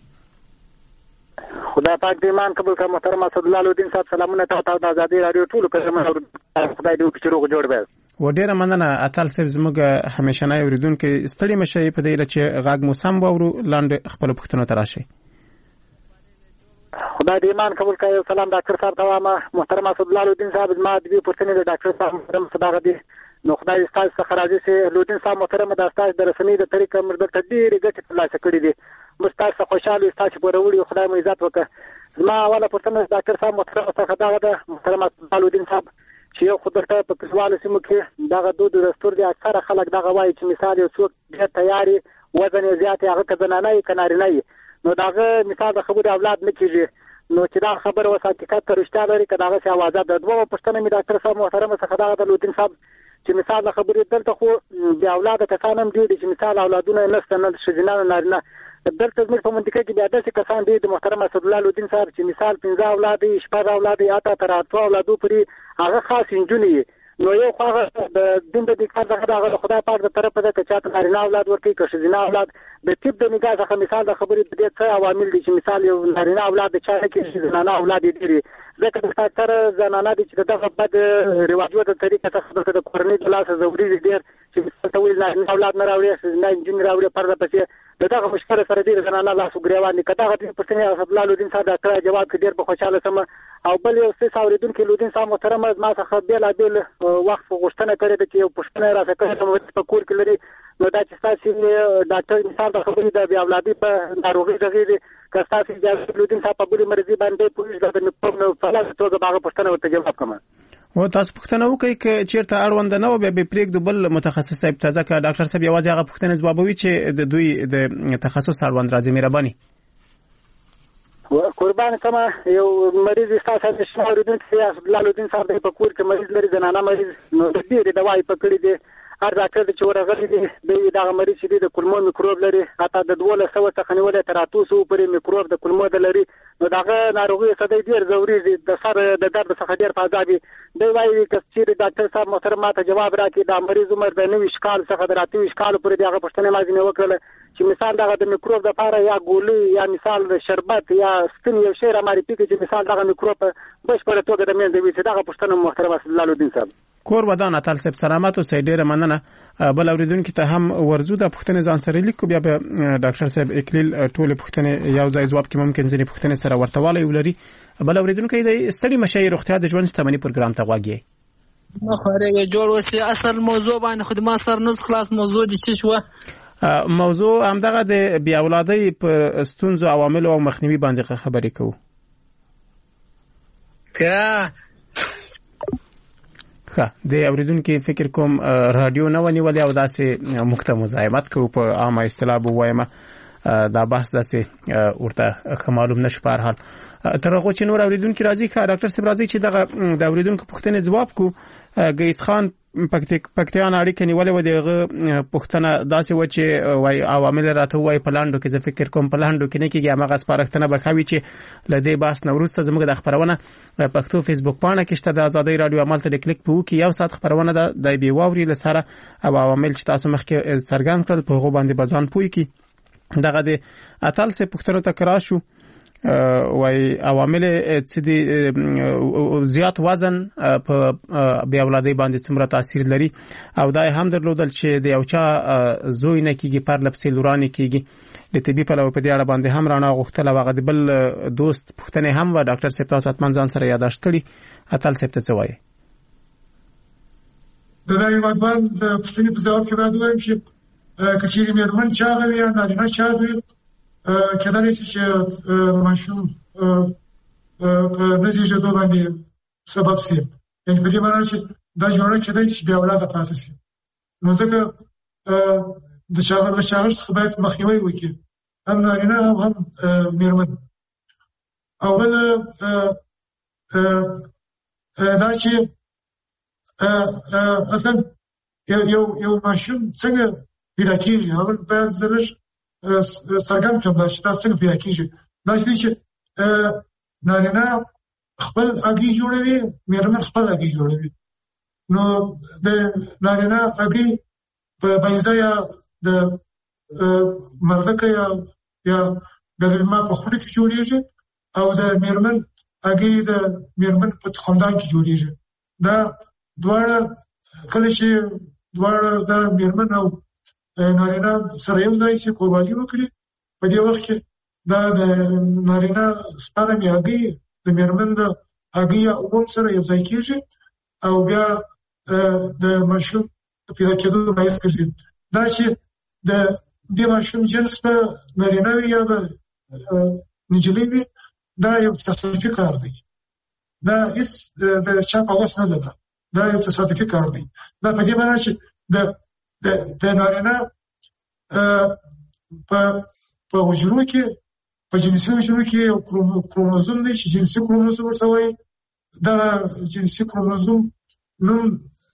خدای پاک دې ایمان قبول کړه. محترم اسد الله لودین صاحب، سلامونه تاسو ته د آزادۍ رادیو ټولو کسانو. خدای دې وکړي چې روغ جوړ وي. و ډیره مننه اتل صاحب، زموږ همیشنی اوریدونکو. ستړي مشئ په دې چې غاګ مو سم واورو، لاندې خپل پوښتنو ته راشئ. خدای دې ایمان قبول کړه. سلام ډاکټر صاحب ته وایم. محترم اسد الله لودین صاحب، زما د دې پوښتنې د ډاکټر صاحب محترم صداقت دي، نو خدای ستاسو څخه راضي شي. لودین صاحب محترم، د تاسو د رسنۍ د طریقې مرده ډېرې ګټې ترلاسه کړې دي. مستاسو خوشاله تاسو پوروړي، خدای مو عزت وکړي. زما اوله پوښتنه ډاکټر صاحب محترم څخه دا ده، محترم لودین صاحب، چې یو خدای په کلیوالو سیمو کې دغه دود دستور دي، اکثره خلک دغه وایي چې مثال یو څوک ډېر تیاري وزن یې زیات، هغه که زنانه یې که نارینه یې، نو دغه مثال د خبرې اولاد نه کېږي. نو چې دا خبره وس حقیقت رښتیا لري که دغه سي اوازه د دوه پښتنه می ډاکټر صاحب محترم څخه دا د لودین صاحب چې مثال خبرې دلته خو بیا اولاد کسان هم دي چې مثال اولادونه نشته نه شجنان نارینه دلته زموږ په منطقه کې بیا داسې کسان دي د محترم اسد الله لودین صاحب چې مثال 15 اولاد شپږ اولاد اته تر 8 اولادو پورې هغه خاص انجونی نو یو خو د دین د کار دغه خدای پاک د طرفه د کچات نارینه اولاد ورکی که شجنان اولاد د تیپ د نگاه څخه مثال د خبرې د دې څه عوامل دي چې مثال یو نارینه اولاد چا کې شجنان اولاد دي ځکه د ستر زنانه دي چې دغه بد رواجو د طریقه څخه د کورنۍ د لاس زوري ډیر چې تاسو نه اولاد نه راوړي نه انجن راوړي پرده پسې دغه مشکل سره دې زنانه لاس وګریوان کته غوډي پرڅنګ اسد الله لودین صاحب دا کړه جواب کې ډیر په خوشاله سم او بل یو څه اوریدونکو لودین صاحب محترم ما څخه بیل وخت غوښتنه کړې ده چې یو پښتنه راځي کړه په کور کې لري نو دا چې تاسو ډاکټر مثال د خبرې د بیا اولادي په ناروغي دغه که تاسو اجازه لودین صاحب په بری مرزي باندې پولیس د نو په لاس توګه باغ پښتنه ورته جواب کوم او تاسو پښتنه وکړئ چې چیرته اړوند نه و بیا به پریک د بل متخصص صاحب تازه کا ډاکټر صاحب یوازې هغه پښتنه ځوابوي چې د دوی د تخصص اړوند راځي مهرباني قربان کما یو مریض تاسو د شاوردونکو اسد الله لودین صاحب په کور کې مریض لري زنانه مریض نو د دې دوايي پکړې دي هر ډاکټر چې ورغلي دي دغه مریض چې د کولمو میکروب لري حتی د 1200 څخه نیولې تر 800 پورې میکروب د کولمو د لري نو دغه ناروغي څه ډیر ضروري دي د سر د درد څخه ډیر فاضابي دی وايي چې ډاکټر صاحب محترم ته جواب راکړي دا مریض عمر د 90 کال څخه د 28 کال پورې دغه پښتنه مازنه وکړه چې مثال دغه د میکروب د لپاره یا ګولې یا مثال د شربت یا سپین یو شی را ماري پکې چې مثال دغه میکروب بشپړ توګه د مینځ وي چې دغه پښتنه محترم اسد الله لودین صاحب کور ودان اتل سب سلامات او سیډه مننه بل اوریدونکو ته هم ورزو د پښتنې ځان سره لیکو بیا به ډاکټر صاحب اکلیل ټول پښتنې یو ځای ځواب کې ممکن ځنې پښتنې سره ورتواله ولري بل اوریدونکو د ستړي مشایر روغتیا د ژوند شتمنۍ پروګرام ته واګي نو خوري جوړ وسی اصل موضوع باندې خدمات سر نس خلاص موضوع دي چې شو موضوع همدغه د بیا اولادۍ په ستونزو عوامل او مخنیوي باندې خبرې کوو د اوریدونکو فکر کوم رادیو نه ونیولې او داسې مخته مزاحمت کوو په عامه اصطلاح وایم دا بحث داسې ورته معلوم نشي په هر حال تر هغه چې نور اوریدونکو راځي ښه ډاکټر صاحب راځي چې دغه د اوریدونکو پوښتنې ځواب کو ګیس خان پکتیان اړیکه نیولې و دغه پښتنه داسې و چې وای عوامل راته وای پلاندو کې زه فکر کوم پلاندو کې نه کېږي هغه سپارښتنه بخوي چې لدې باس نوروز زموږ د خبرونه پښتو فیسبوک پاڼه کې شته د ازادي رادیو عمل ته کلیک په وکي یو ساعت خبرونه د بي واوري لسره او عوامل چې تاسو مخکې سرګان کړل په غو باندې بزان پوي کی دغه د اتل سه پښتنو تکرار شو وای عوامل چې د زیات وزن په بیا اولادۍ باندې څومره تاثیر لري او دا هم درلودل چې د یو چا زوی نه کیږي پر لپسې لورانه کیږي د طبي په لور په دې اړه باندې هم رانا غوښتل واغ د بل دوست پښتنه هم و ډاکټر صاحب تاسو اتمن ځان سره یاداشت کړی اتل صاحب ته څه وایي د رايوادوان د پښتني په ځواب کې راځوي چې کچېری مېرمن چا غوي یا نارینه چا غوي کېدای شي چې ماشوم په نتیجه د باندې سبب شي یعنی په دې معنی چې دا جوړه کېدای شي بیا اولاد پاتې شي نو ځکه د شاغر څخه باید مخنیوي وکړي هم نارینه هم مېرمن اول دا چې اصلا یو ماشوم څنګه پیدا کېږي اول باید زرش سرګند کړم دا چې تاسو څنګه پیدا کیږي دا چې نارینه خپل اګي جوړوي مېرمن خپل اګي جوړوي نو د نارینه اګي په بایزایا د مرزکه یا د ما په خوله کې جوړیږي او د مېرمن اګي د مېرمن په خاندان کې جوړیږي دا دواړه کله چې دواړه د مېرمن او نارینه سره یو ځای چې قرباني وکړي په دې وخت کې دا د نارینه سپارم یاګي د مېرمن د هغې اوم سره یو ځای کېږي او بیا د ماشوم پیدا کېدو باعث ګرځي دا چې د دې ماشوم جنس به نارینه وي یا به نجلۍ وي دا یو تصادفي کار دی دا هیڅ د چا په وس نه ده دا یو تصادفي کار دی دا په دې معنی چې د نارینه په حجرو کې په جنسي حجرو کې یو کروموزوم دی چې جنسي کروموزوم ورته وایي. دا جنسي کروموزوم نوم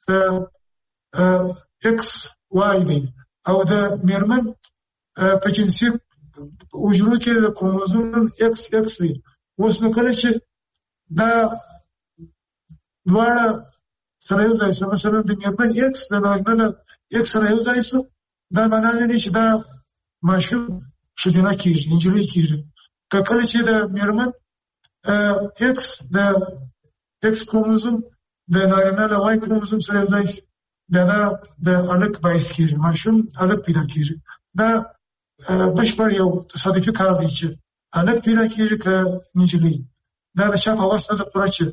ایکس وای دی او د میرمن په جنسي حجرو کې د کروموزوم نوم ایکس ایکس وي. اوس نو کله چې دا دواړه سره یو ځای شو، مثلا د میرمن ایکس د نارینه ایکس سره یو ځای شو، دا معنا نه دی چې دا ماشوم ښځینه کېږي، نجلۍ کېږي. که کله چې د میرمن ایکس د ایکس کروموزوم د نارینه له وای کروموزوم سره یو ځای شي، بیا دا د هلک باعث کېږي، ماشوم هلک پیدا کېږي. دا بشپړ یو تصادفي کار دی چې هلک پیدا کېږي که نجلۍ. دا د چا په وس نه ده پوره چې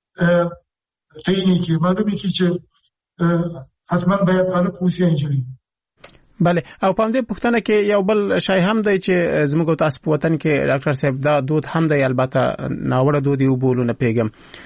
تعین کړي، معلومې کړي چې حتما باید هلک اوسي یا نجلۍ. بله، او په همدې پوښتنه کې یو بل شی هم دی چې زموږ تاسو په وطن کې ډاکټر صاحب دا دود هم دی، البته ناوړه دود یې وبولو، نه پیږم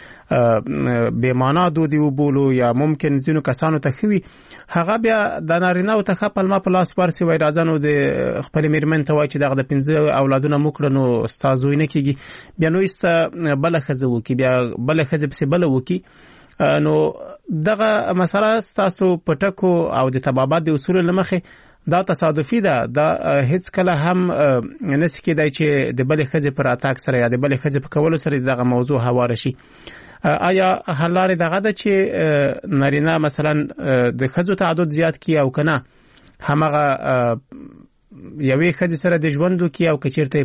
بې معنا دود یې وبولو یا ممکن ځینو کسانو ته ښه وي، هغه بیا د نارینه‌و ته ښه پلمه په لاس ورسي، وایي راځه نو د خپلې مېرمن ته وایي چې دغه د 5 اولادونه مو کړه، نو ستا زوی نه کېږي، بیا نو ایسته بله ښځه وکړي، بیا بله ښځې پسې بله وکړي. نو دغه مسله ستاسو په ټکو او د طبابت د اصولو له مخې دا تصادفي ده، دا هیڅ کله هم نشي کېدای چې د بلې ښځې پر اتاک سره یا د بلې ښځې په کولو سره دغه موضوع هواره شي. آیا حل لارې دغه ده چې نارینه مثلا د ښځو تعدد زیات کړي او که نه همغه یوې ښځې سره د ژوند وکړي، او که چېرته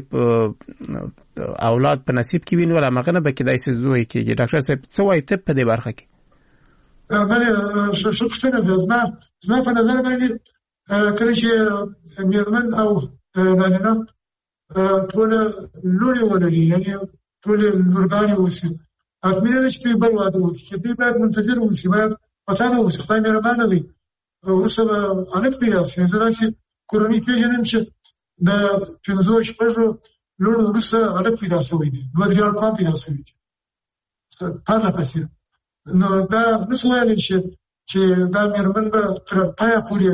اولاد په نصیب کې وي نو همغه نه به کېدای شي زوی کېږي. ډاکټر صاحب څه وایي ته په دې برخه کې؟ بله، ښه پوښتنه ده. زما په نظر باندې کله چې میرمن او نارینه ټوله لوڼې ولري، یعنې ټولې لورګانې اوسي، حتمي نه ده چې دوی بل واده وکړي، چې دوی باید منتظر اوسي، باید پڅانه اوسي. خدای مهربانه دی، وروسته به هلک پیدا شي. زه داسې کورنۍ پېژنم چې د 5-6 لوڼو وروسته هلک پیدا شوی دی، 2-3 هلکان پیدا شوي دي پرله پسې. نو دا نشو ویلی چې دا میرمن به تر پایه پورې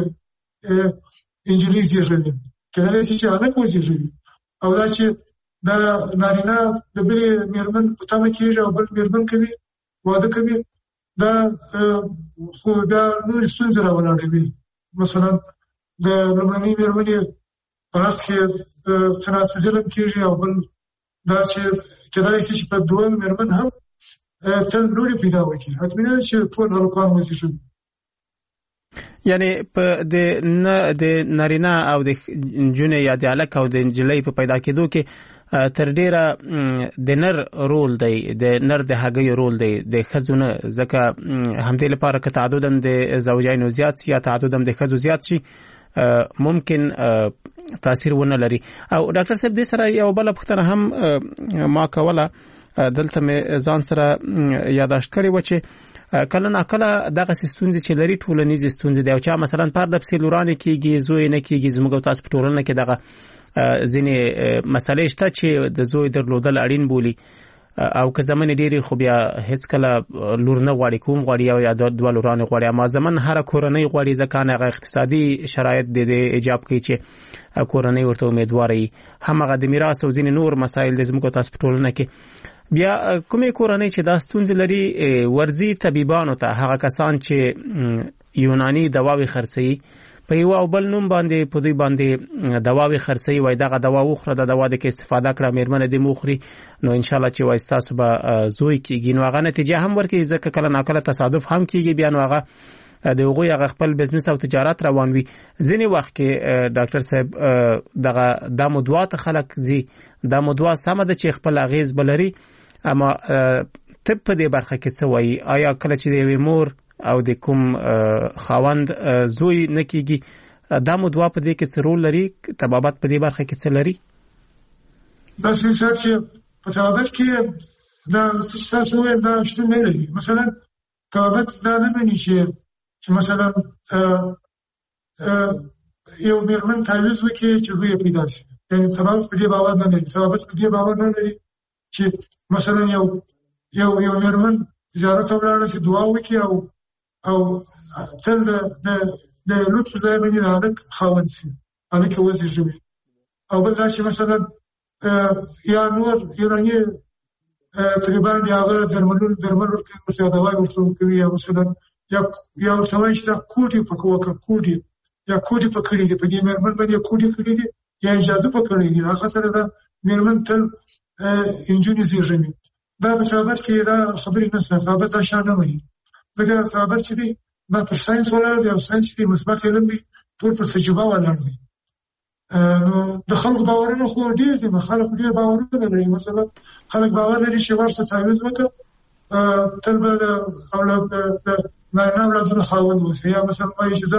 انجلۍ زېږوي، کېدلی شي چې هلک وزېږوي، او دا چې دا نارینه د بلې میرمن په تمه کېږي او بل میرمن کوي، واده کوي، دا خو بیا نورې ستونزې راولاړوي. مثلا د لومړنۍ میرمنې په حق کې څه ظلم کېږي، او بل دا چې کېدلی شي چې په دویم میرمن هم تل لوڼې پیدا وکړي، حتمي نه چې ټول هلکان وزېږوي. یعنی په د نارینه او د نجونې یا د هلک او د نجلۍ په پیدا کېدو کې تر ډیره د نر رول دی، د نر د هګیو رول دی، د ښځو نه. ځکه همدې لپاره که تعدد هم د زوجینو زیات شي یا تعدد هم د ښځو زیات شي ممکن تاثیر ونه لري. او ډاکټر صاحب دې سره یو بله پوښتنه هم ما کوله، دلته مې ځان سره یاداشت کړې وه چې کله ناکله دغه ستونزې چې لري ټولنیزې ستونزې دی، او چا مثلا پرده پسې لورانې کېږي، زوی نه کېږي. زموږ او تاسو په ټولنه کې دغه ځینې مسلې شته چې د زوی درلودل اړین بولي، او که زمن ډېرې خو بیا هیڅ کله لور نه غواړي، کوم غواړي یا 2 لورانې غواړي. اما زمن هره کورنۍ غواړي، ځکه هغه اقتصادي شرایط د ایجاب کوي چې کورنۍ ورته امیدواره وي. همغه د میراث او ځینې نور مسایل د زموږ او تاسو په ټولنه کې. بیا کومې کورنۍ چې دا ستونزې لري ورځي طبيبانو ته، هغه کسان چې یوناني دواوې خرڅوي په یو او بل نوم باندې، په دوی باندې دواوې خرڅوي، وایي دغه دوا وخوره، د دوا د کې استفاده کړه، مېرمنه دې مخوري، نو ان شاء الله چې وایي ستاسو به زوی کېږي. نو هغه نتیجه هم ورکوي، ځکه کله ناکله تصادف هم کېږي، بیا نو هغه د هغوی هغه خپل بزنس او تجارت روان وي. ځینې وخت کې ډاکټر صاحب دغه د مدوا ته خلک ځي، د مدوا سمه ده چې خپل اغیز بلري، اما طب په دې برخه کې څه وایي؟ آیا کله چې د یوې مور او د کوم خاوند زوی نه کېږي دا مدوا په دې کې څه رول لري؟ طبابت په دې برخه کې څه لري؟ دا چې په طبابت کې دا څه وایي دا شتون نه لري. مثلا طبابت دا نه معنی چې مثلا یو میرمن تعویض وکړي چې زوی پیدا شي، یعنی طبابت په دې باور نه لري. طبابت په دې باور نه لري چې مثلا یو میرمن زیارت ته ولاړه چې دعا وکړي او تل د لطف ځای باندې هلک خاوند شي، هلک یې وزېږوي. او بل دا چې مثلا یا نور ایرانی طالبان دی هغه درملو کې څه دوايي ورسره کوي یا مثلا یا څه چې دا کوټي په کوټي یا کوټي په کړی دی په دې مرمن باندې کوټي کړی دی یا اجازه په کړی دی هغه سره دا مرمن تل انجونی زیږمي دا په ثابت کې دا خبرې نه ثابت شانه وي ځکه ثابت چې دی دا پر ساينس ولاړ دی او ساينس کې مثبت علم دی ټول پر تجربه ولاړ دی د خلکو باورونه خو ډیر دي خلک ډیر باورونه لري مثلا خلک باور لري چې ورسره تعویض وکړه تل به اولاد نه اولادونه خاوند وي یا مثلا وایي چې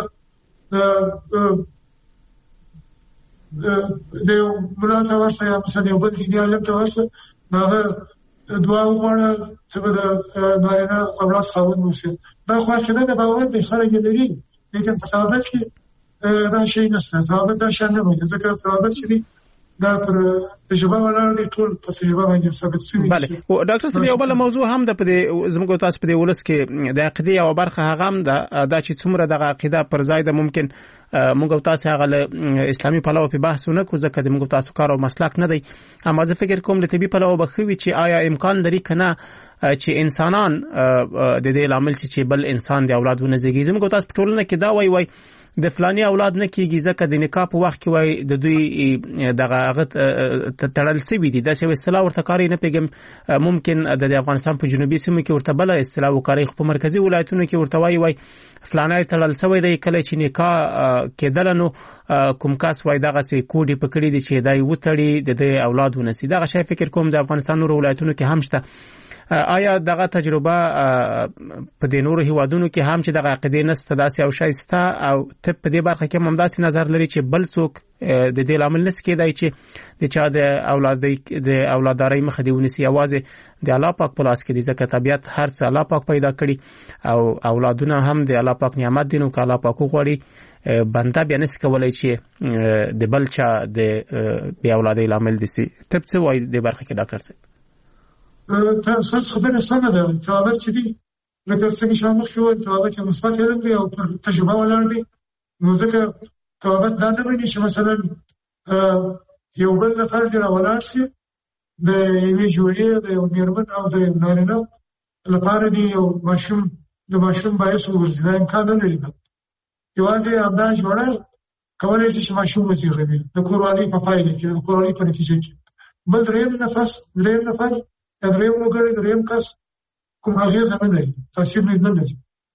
د ملاته ورسره یا مثلا یو بل دیني عالم ته ورسره هغه دعا وغواړه چې د نارینه اولاد خاوند وي دا خو چې د باور د خلک لري لیکن په ثابت کې دا شي نشته ثابت دا شان نه وي ځکه ثابت شي دا پر تجربه ولاړ دي ټول په تجربه باندې ثابت شوی بله او ډاکټر صاحب یو بل موضوع هم د زموږ تاسو په دې ولس کې د عقیده او برخه هغه هم دا چې څومره د عقیده پر ځای د ممکن موږ تاسو هغه اسلامي پلوه په بحث نه کوو ځکه د موږ تاسو کار او مسلک نه دی اما زه فکر کوم د طبي پلوه بخوي چې آیا امکان لري کنه چې انسانان د دې لامل چې بل انسان د اولادونه زیږي زموږ تاسو په ټولنه کې دا وایي د فلاني اولاد نه کیږي ځکه د نکاح په وخت کې وای د دوی دغه تړل سوي دي د څه اصطلاح ورته کاری نه پیګم ممکن د افغانستان په جنوبي سیمو کې ورته بل اصطلاح وکړي په مرکزی ولایتونو کې ورته وای فلاني تړل سوی دی کله چې نکاح کېدل نو کوم کس وای دغه سي کوډي پکړي دي چې دای وټړي د اولادونه سي دغه شی فکر کوم د افغانستان نور ولایتونو کې هم شته آیا دغه تجربه په د نورو هیوادونو کې هم چې دغه عقیده نسته داسې او شایسته او ته په دې برخه کې ممداسي نظر لري چې بل څوک د دې لامل نس کېدای چې د چا د اولاداري مخه دی ونیسي اوازه د الله پاک په لاس کې دي ځکه طبيعت هر څه الله پاک پیدا کړی او اولادونه هم د الله پاک نعمت دي نو کله پاک غوړي بنده بیا نس کولای چې د بل چا د بیا اولادي لامل دي سي ته څه وایي د برخه کې ډاکټر صاحب تاسو خبره سمه ده ثابت چې دي لکه څنګه شامل شو ثابت چې مثبت علم دی او تجربه ولاړ دی نو ځکه ثابت دا نه وایي چې مثلا یو بل نفر دی ولاړ شي د یوې جوړې د یو میرمن او د نارینه لپاره دی یو ماشوم د ماشوم باعث وګرځي دا امکان نه لري یوازې همدا جوړه کولای شي چې ماشوم وزیږوي د کوروالي په پایله کې د کوروالي په نتیجه کې بل دریم نفر دریم وګړي دریم کس کوم هغه نه لري تاثیر نه لري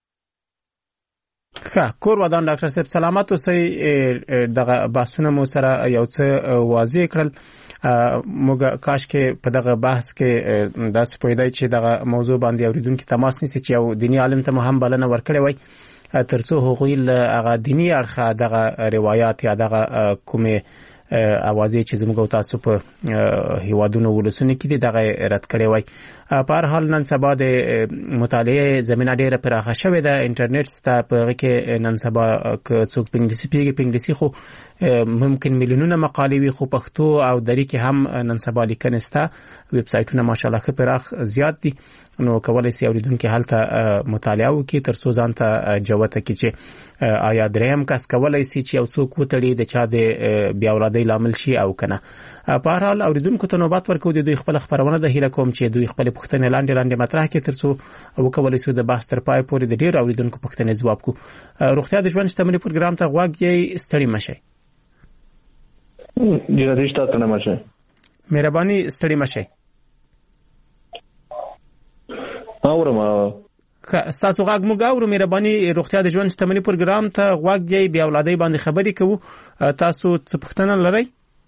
ښه کور ودان ډاکټر صاحب سلامت اوسئ دغه بحثونه مو سره یو څه واضح کړل موږ کاش کې په دغه بحث کې داسې پوهیدای چې دغه موضوع باندې اوریدونکو تماس نیسي چې یو دینی عالم ته هم بلنه ورکړي وای ترڅو هغوی هغه دینی اړخه دغه روایت یا دغه کومه اوازې چې زموږ تاسو په هیوادونو ولسونو کې دغه رد کړي وای په هر حال نن سبا د مطالعه زمينه ډیره پراخه شوې ده انټرنیټ ستا په کې نن سبا څوک په انګلیسي خو ممکن میلیونونه مقالې وي خو پښتو او دری کې هم نن سبا لیکنه ستا ویب سټونه ماشاءالله پراخ زیات دي نو کولای شي اوریدونکو حالت مطالعه وکړي ترڅو ځان ته جوته کې چې آیا دریم کس کولای شي چې یو څوک وتړي د چا د بیا اولادۍ لامل شي او کنه په هر حال اوریدونکو ته نوبت ورکو د دوی خپل خبرونه د هیله کوم چې دوی خپل پوښتنې لاندې مطرح کړي ترڅو وکولای شي د بحث تر پای پورې د ډیر اوریدونکو پوښتنې ځواب کو روغتیا د ژوند شتمنۍ پروګرام ته غوږ یې ستړي مشه جنازي تاسو نه مشه مهرباني ستړي مشه اورم تاسو غږ مو ګاورو مهرباني روغتیا د ژوند شتمنۍ پروګرام ته غوږ یې بیا اولادۍ باندې خبرې کوو تاسو څه پوښتنه لرئ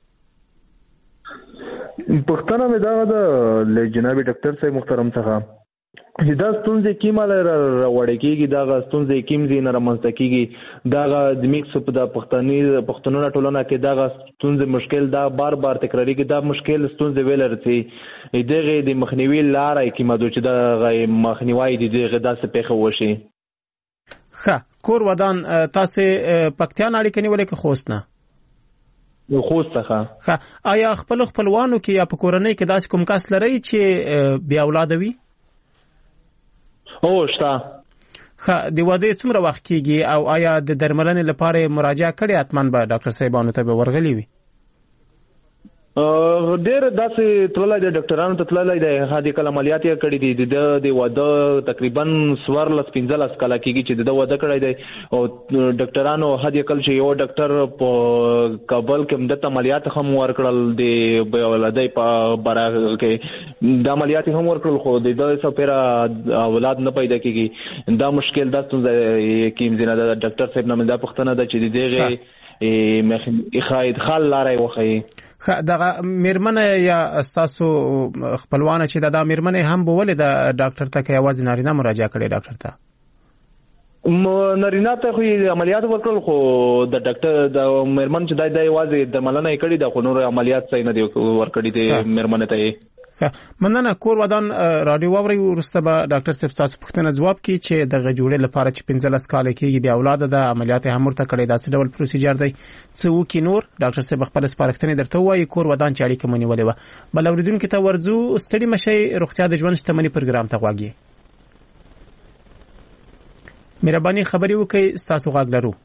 پښتنه مې دا د جناب ډاکټر صاحب محترم څخه چې دا ستونزې کیماله راوړې کېږي دا ستونزې کیمزي نه رامنځته کېږي دا د میکس په د پښتنو ټولنه کې دا ستونزې مشکل دا بار تکراریږي دا مشکل ستونزې ویلرتي دغه د مخنیوي لارې کې مدو چې دا مخنیوي دغه داسې پیښه وشي ښه کور ودان تاسو پکتیان اړیکې نیولې که خوستنه خوسته ښه آیا خپلوانو کې یا په کورنۍ کې داسې کوم کس لري چې بیا اولاد وي او شته ښه د واده څومره وخت کېږي او آیا د درملنې لپاره مراجعه کړې حتماً به ډاکټر صاحبانو ته به ورغلي وي ډېر داسې تللی دی ډاکټرانو ته تللی دی هدي کله عملیات یې کړي دي د واده تقریبا 14-15 کاله کېږي چې د واده کړی دی او ډاکټرانو هدي کله چې یو ډاکټر په کابل کې مدته عملیات هم ورکړل د ولادت په باره کې د عملیات هم ورکړل خو د سپیرا اولاد نه پیدا کېږي دا مشکل دا څنګه کې زینه د ډاکټر صاحب نه دا پښتنه ده چې دغه مخاید خال لاري وخی دغه میرمنه یا استاسو خپلوانه چې دا میرمنه هم بوله د ډاکټر ته کې आवाज نارینه مراجعه کړي ډاکټر ته نارینه ته خو عملیات وکړل خو د ډاکټر د میرمن چې د आवाज درملنه کړي د خو نور عملیات صحیح نه دی ورکړي د میرمنه ته مننه کور ودان رادیو ووري ورسته به ډاکټر صاحب تاسو پوښتنه جواب کی چې د غجوړې لپاره چې 15 کال کېږي بیا اولاد د عملیات هم ورته کړي دا څه ډول پروسیجر دی څو کی نور ډاکټر صاحب خپل سپارښتنه درته وایي کور ودان چې اړیکه مونږ ولې و بل اوریدونکو ته ورځو ستړي مشي روغتیا د ژوند شتمنۍ پروګرام ته غواګي مهرباني خبري وکړئ تاسو غاګ لرو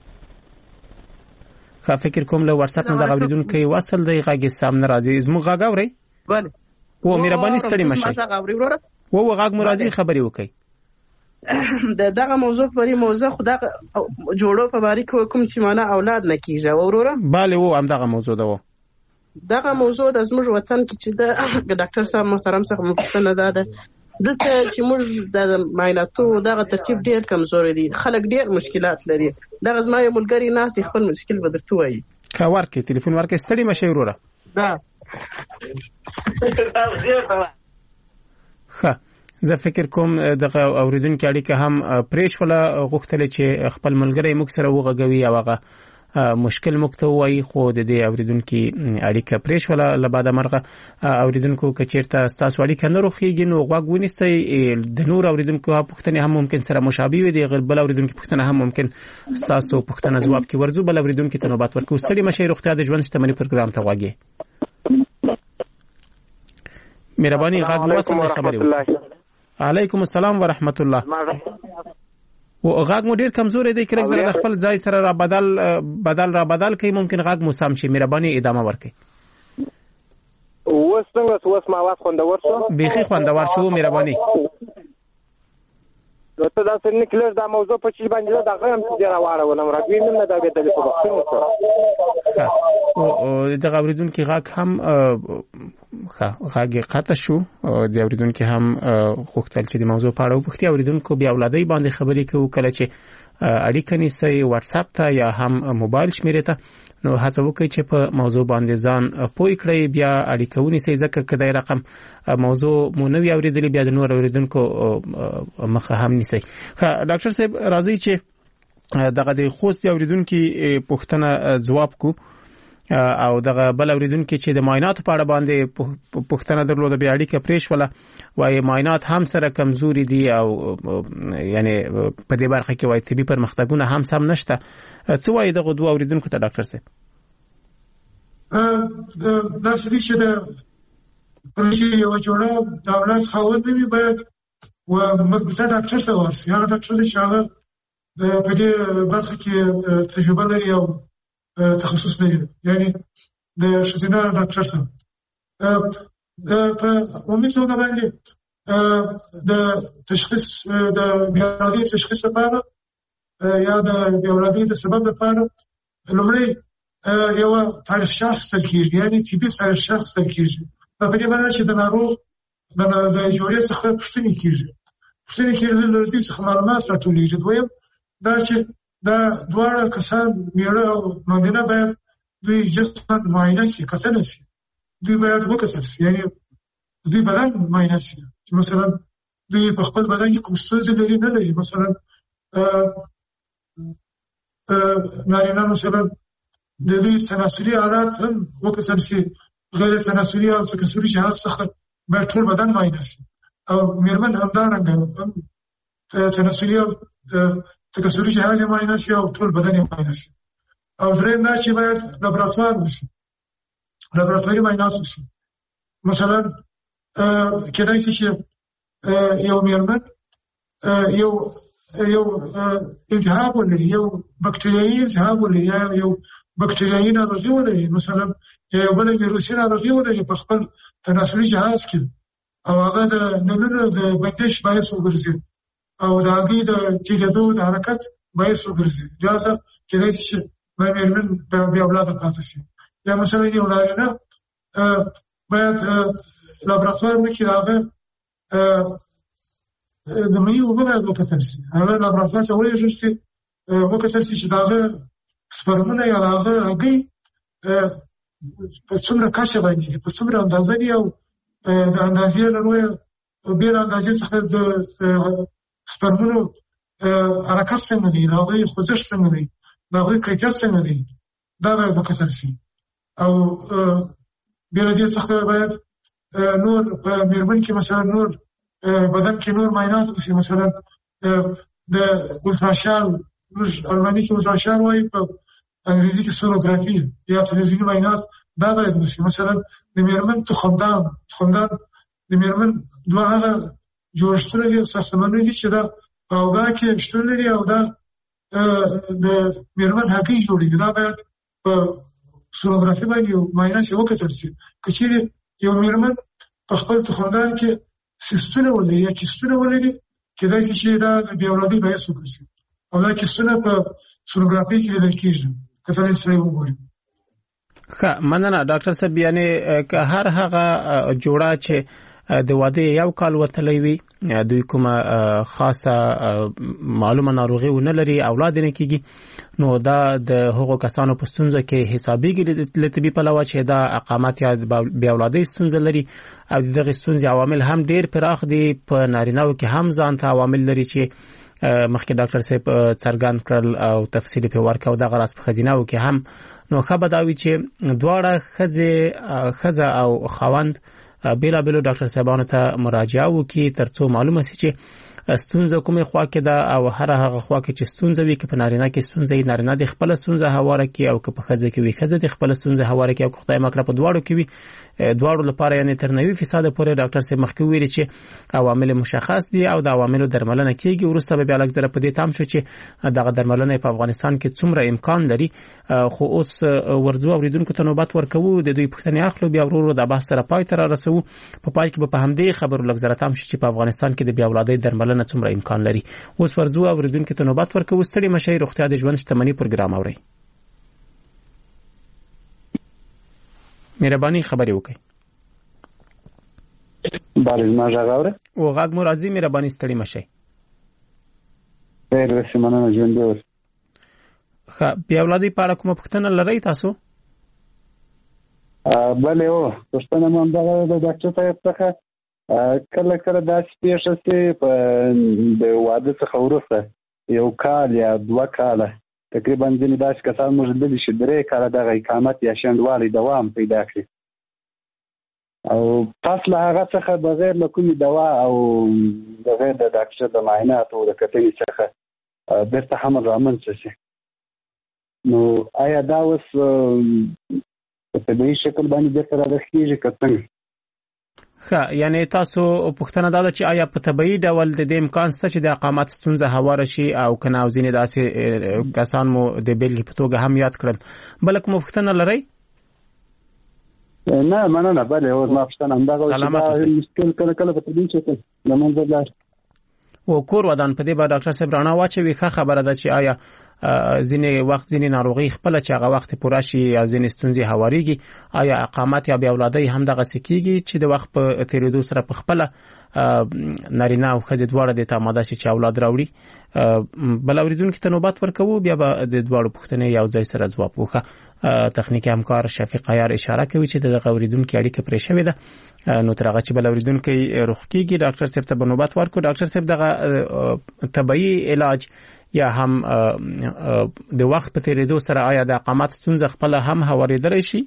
خا فکر کوم له واتس اپ نه د اوریدونکو وصل دی غاګي سامنے راځي زمو غاګ اوري بله و مهرباني ستړي مشه و غاګ مرادي خبري وکي دغه موضوع پرې موضوع خدا جوړو په باره کې کوم چې معنا اولاد نه کیږي وروره bale و هم دغه موضوع ده دغه موضوع د زموږ وطن کې چې د ډاکټر صاحب محترم څخه مفصله ده دلته چې موږ د معایناتو دغه ترتیب ډیر کمزوري دي خلک ډیر مشکلات لري دغه زما یو ملګری ناس خپل مشکل بدرته وایي کا ورکه ټلیفون ورکه ستړي مشه وروره دا زه فکر کوم دغه اوریدونکو اړیکه هم پریش ولا غوښتل چې خپل ملګری موږ سره وغږوي او هغه مشکل مکته وایي خو د دې اوریدونکو اړیکه پریش ولا لباده مرغه اوریدونکو کچیرته تاسو اړیکه نه روخیږي نو غوږ ونیسئ د نور اوریدونکو پوښتنه هم ممکن سره مشابه وي د بل اوریدونکو پوښتنه هم ممکن تاسو پوښتنه جواب کې ورځو بل اوریدونکو ته نوبت ورکو ستړي مشه روغتیا د ژوند شتمنۍ پروګرام ته غواګي مهرباني غاګ واسم خبري علیکم السلام ورحمت الله و غاګ مو ډیر کمزوري دی کله زره خپل ځای سره را بدل کوي ممکن غاګ مو سم شي مهرباني ادامه ورکړئ وس ما واس خوندور شو بيخي خوندور شو مهرباني ته دا څنګه کلیز دا موضوع په چې باندې دا غوښم چې راوړل ولم راځي نن دا به د پروډکشن او د اوریدونکو غاګ هم غاګ قطع شو د اوریدونکو هم غوښتل چې د موضوع په اړه وپوښتي اوریدونکو بیا ولادي باندې خبرې کوي کله چې اړیکه نیسي واتس اپ ته یا هم موبایل شمیرې ته نو هڅه وکړئ چې په موضوع باندې ځان پوي کړئ بیا اړیکه ونیسئ ځکه کدی رقم موضوع مو نو اوریدلې بیا د نور اوریدونکو مخه هم نیسئ ډاکټر صاحب راځي چې دغه د خوست اوریدونکو پوښتنه جواب کو او دغه بل اوریدونکو چې د معاینات په اړه باندې پوښتنه درلوده بیا اړیکه پریش ولا وای معاینات هم سره کمزوري دي او یعنی په دې برخه کې وای طبي پرمختګونه هم سم نشته څه وای دغه دوه اوریدونکو ته ډاکټر صاحب دا څه چې د پرشي یو جوړه د اولاد خاوند دی باید و مګزه ډاکټر سره ورسي هغه ډاکټر چې هغه د په دې برخه کې تجربه لري او تخصص لري یعنی د شزینه ډاکټر سره په عمومي توګه باندې د تشخیص د بیولوژي تشخیص لپاره یا د بیولوژي د سبب لپاره لومړی یو تاریخ شخص تلکیږي یعنی طبي تاریخ شخص تلکیږي په دې معنی چې د ناروغ د جوړې څخه پوښتنه کیږي د دې څخه معلومات راټولېږي دویم دا چې دا دواړه کسان میړه او نارینه باید دوی جسمن معاینه شي کتنه شي دوی باید وکتل شي یعنی دوی بدن معاینه شي چې مثلا دوی په خپل بدن کې کوم څه لري نه لري مثلا نارینه مثلا د دې تناسلي آلات هم وکتل شي غیر تناسلي او تکثري جهاز څخه باید ټول بدن معاینه شي او میرمن همدارنګه تناسلي او تکثري جهاز معاینه شي او ټول بدن معاینه شي او درېیم دا چې باید لابراتوار وشي لابراتواري معاینات وشي مثلا کېدای شي چې یو میرمن یو التهاب ولري یو بکټریایي التهاب ولري یا یو بکټریايي ناروغي ولري، مثلا یو بل ویروسي ناروغي ولري په خپل تناسلي جهاز کې، او هغه د نلونو د بندش باعث وګرځي او د هغې د تیریدو د حرکت باعث وګرځي، لہذا کېدای شي چې مېرمن بې اولاده پاتې شي. یا مثلا یو نارینه باید لابراتوار وکړي، هغه د مني اوبه باید وکتل شي، هغه لابراتوار ته ولېږل شي، وکتل شي چې د هغه سپرمونه یا د هغه هګۍ په څومره کچه باندې دي، په څومره اندازه دي، او د اندازې له لویه بېل اندازې څخه د سپرمونو حرکت څنګه دی، د هغوی خوځښت څنګه دی، د هغوی کیفیت څنګه دی، دا باید وکتل شي. او بیا له دې څخه باید نور په مېرمن کې مثلا نور بدن کې نور معاینات وشي، مثلا د الټراشال، موږ الماني کې الټراشال وایي، په انګریزي کې سونوګرافي یا تلویزیوني معاینات، دا باید وشي. مثلا د مېرمن تخمدان د مېرمن دوه هغه جوړښتونه دي، ساختمانونه دي چې دا په اوږه کې شتون لري، او دا د مېرمن هګۍ جوړوي، دا باید په سونوګرافي باندې معاینه شي، وکتل شي. که چېرې یو مېرمن په خپل تخمدان کې سیستونه ولري یا کیستونه ولري، کېدای شي چې دا د بې اولادۍ باعث وګرځي، او دا کیستونه په سونوګرافي کې لیدل کېږي، کتلی سړی وګوري. ښه مننه ډاکټر صاحب. یعنې که هر هغه جوړه چې د واده یو کال وتلی وي، دوی کومه خاصه معلومه ناروغي ونه لري، اولاد نه کېږي، نو دا د هغو کسانو په ستونزه کې حسابېږي له طبي پلوه چې دا اقامت یا بې اولادۍ ستونزه لري، او دغه ستونزې عوامل هم ډېر پراخ دي. په نارینه‌و کې هم ځان ته عوامل لري چې مخکې ډاکټر صاحب څرګند کړل او تفصیل پې ورکړ، او دغه راز په ښځینه‌و کې هم. نو ښه به دا وي چې دواړه ښځه او خاوند بیلابیلو ډاکټر صاحبانو ته مراجعه وکړي، ترڅو معلومه شي چې ستونزه کومه خوا کې ده، او هر هغه خوا کې چې ستونزه وي، که په نارینه کې ستونزه وي، نارینه د خپل ستونزه هواره کړي، او که په ښځه کې وي، ښځه د خپل ستونزه هواره کړي، او که خدای مکړه په دواړو کې وي، دواړو لپاره یعنې تر 90% پورې ډاکټر صاحب مخکې ویلي چې عوامل مشخص دي او د عواملو درملنه کېږي. وروسته به بیا لږ ځله په دې تام شو چې دغه درملنه په افغانستان کې څومره امکان لري. خو اوس ورځو اوریدونکو ته نوبت ورکوو، د دوی پوښتنې اخلو، بیا ورو د بحث سره پای ته رارسوو. په پای کې به په همدې خبرو لږ ځله تام شو چې په افغانستان کې د بې اولادۍ درملنه څومره امکان لري. اوس ورځو اوریدونکو ته نوبت ورکوو. ستړي مشئ، روغتیا د ژوند شتمني پروګرام اورئ. مهرباني خبرې وکړئ. بله زما غږ اورئ؟ او غږ مو راځي، مهرباني ستړي مشئ. خیر رسې، مننه، ژوندی اوسئ. ښه، بې اولادۍ په اړه کومه پوښتنه لرئ تاسو؟ بله پوښتنه مو همدغه د ډاکټر صاحب څخه، کله کله داسې پېښه شي په د واده څخه وروسته یو کال یا 2 کاله، تقریبا ځینې داسې کسان موږ لیدلي چې 3 کاله دغه اقامت یا شنډوالي دوام پیدا کړي، او پس له هغه څخه بغیر له کومې دوا او بغیر د ډاکټر د معایناتو او د کتنې څخه بیرته حمل رامنځته شي. نو آیا دا اوس په طبیعي شکل باندې بیرته رارخېږي که څنګه؟ ښه، یعنې تاسو پوښتنه دا ده چې آیا په طبیعي ډول د دې امکان شته چې د اقامت ستونزه هواره شي، او که نه، او ځینې داسې کسان مو د بېلګې په توګه هم یاد کړل. بله کومه پوښتنه لرئ؟ نه مننه. بله اوس ما پوښتنه همدغه چې مشکل کله کله په طبیعي شکل له منځه لاړ او کور ودان. په دې به ډاکټر صاحب رڼا واچوي. ښه خبره ده چې آیا ځینې وخت ځینې ناروغي خپله چې هغه وخت پوره شي یا ځینې ستونزې هوارېږي، آیا اقامت یا بې اولادۍ هم دغسې کېږي چې د وخت په تېرېدو سره په خپله نارینه او ښځې دواړه دې ته آماده شي چې اولاد راوړي؟ بل اورېدونکي ته نوبت ورکوو، بیا به د دواړو پوښتنې یو ځای سره ځواب وکړو. تخنیکي همکار شفیق عیار اشاره کوي چې دغه اورېدونکي اړیکه پرې شوې ده. نو تر هغه چې بل اورېدونکی روغ کېږي، ډاکټر صاحب ته به نوبت ورکړو. ډاکټر صاحب، دغه طبیعي علاج یا هم د وخت په تېرېدو سره آیا د اقامت ستونزه خپله هم هوارېدلی شي؟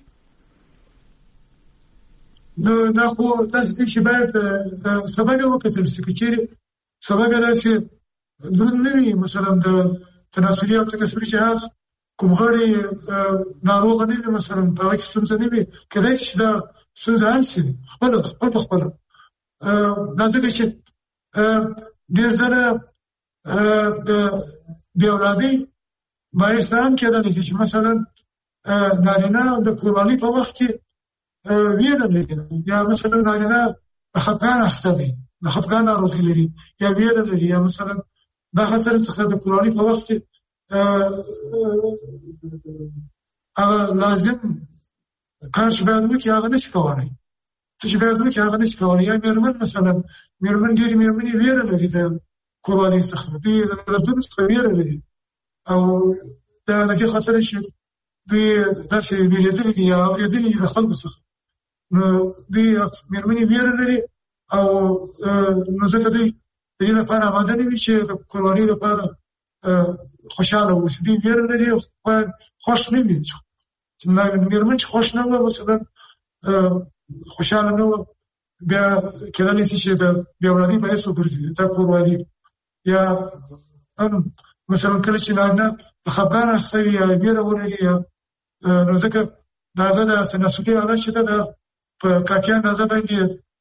دا خو داسې دي چې باید سبب یې وکتل شي. که چېرې سبب یې داسې دروند نه وي، مثلا د تناسلي او تکثري جهاز کوم غړي ناروغه نه وي، مثلا په هغه کې ستونزه نه وي، کېدای شي چې دا ستونزه حل شي خپل په خپله. دا ځکه چې ډېر ځله د بې اولادۍ باعث دا هم کېدلی شي چې مثلا نارینه د کورالي په وخت کې ویره لري یا مثلا نارینه د خپګان اخته دی د خپګان ناروغي لري یا ویره لري یا مثلا دا خطر څخه د کورالي په وخت کې لازم کار چې باید وکړي هغه نشي کولی څه چې باید وکړي هغه نشي کولی یا مېرمن مثلا مېرمن ډېرې مېرمنې ویره لري د کورالي څخه دوی د دردونو څخه ویره لري او د دې خاطر چې دوی داسې ویرېدلي دي یا اورېدلي دي د خلکو څخه نو دوی مېرمنې ویره لري او نو ځکه دوی د دې لپاره آماده نه وي چې د کورالي لپاره خوشحاله اوسي دوی ویره لري او خوښ نه وي چې مېرمن چې خوښ نه وه مثلا خوشحاله نه وه بیا کېدلی شي چې د بې اولادۍ باعث وګرځي دا کورالي یا مثلا کله چې نارینه د خپګان اخته وي یا ویره ولري یا نو ځکه د هغه د تناسلي حالت چې ده په کافي اندازه باندې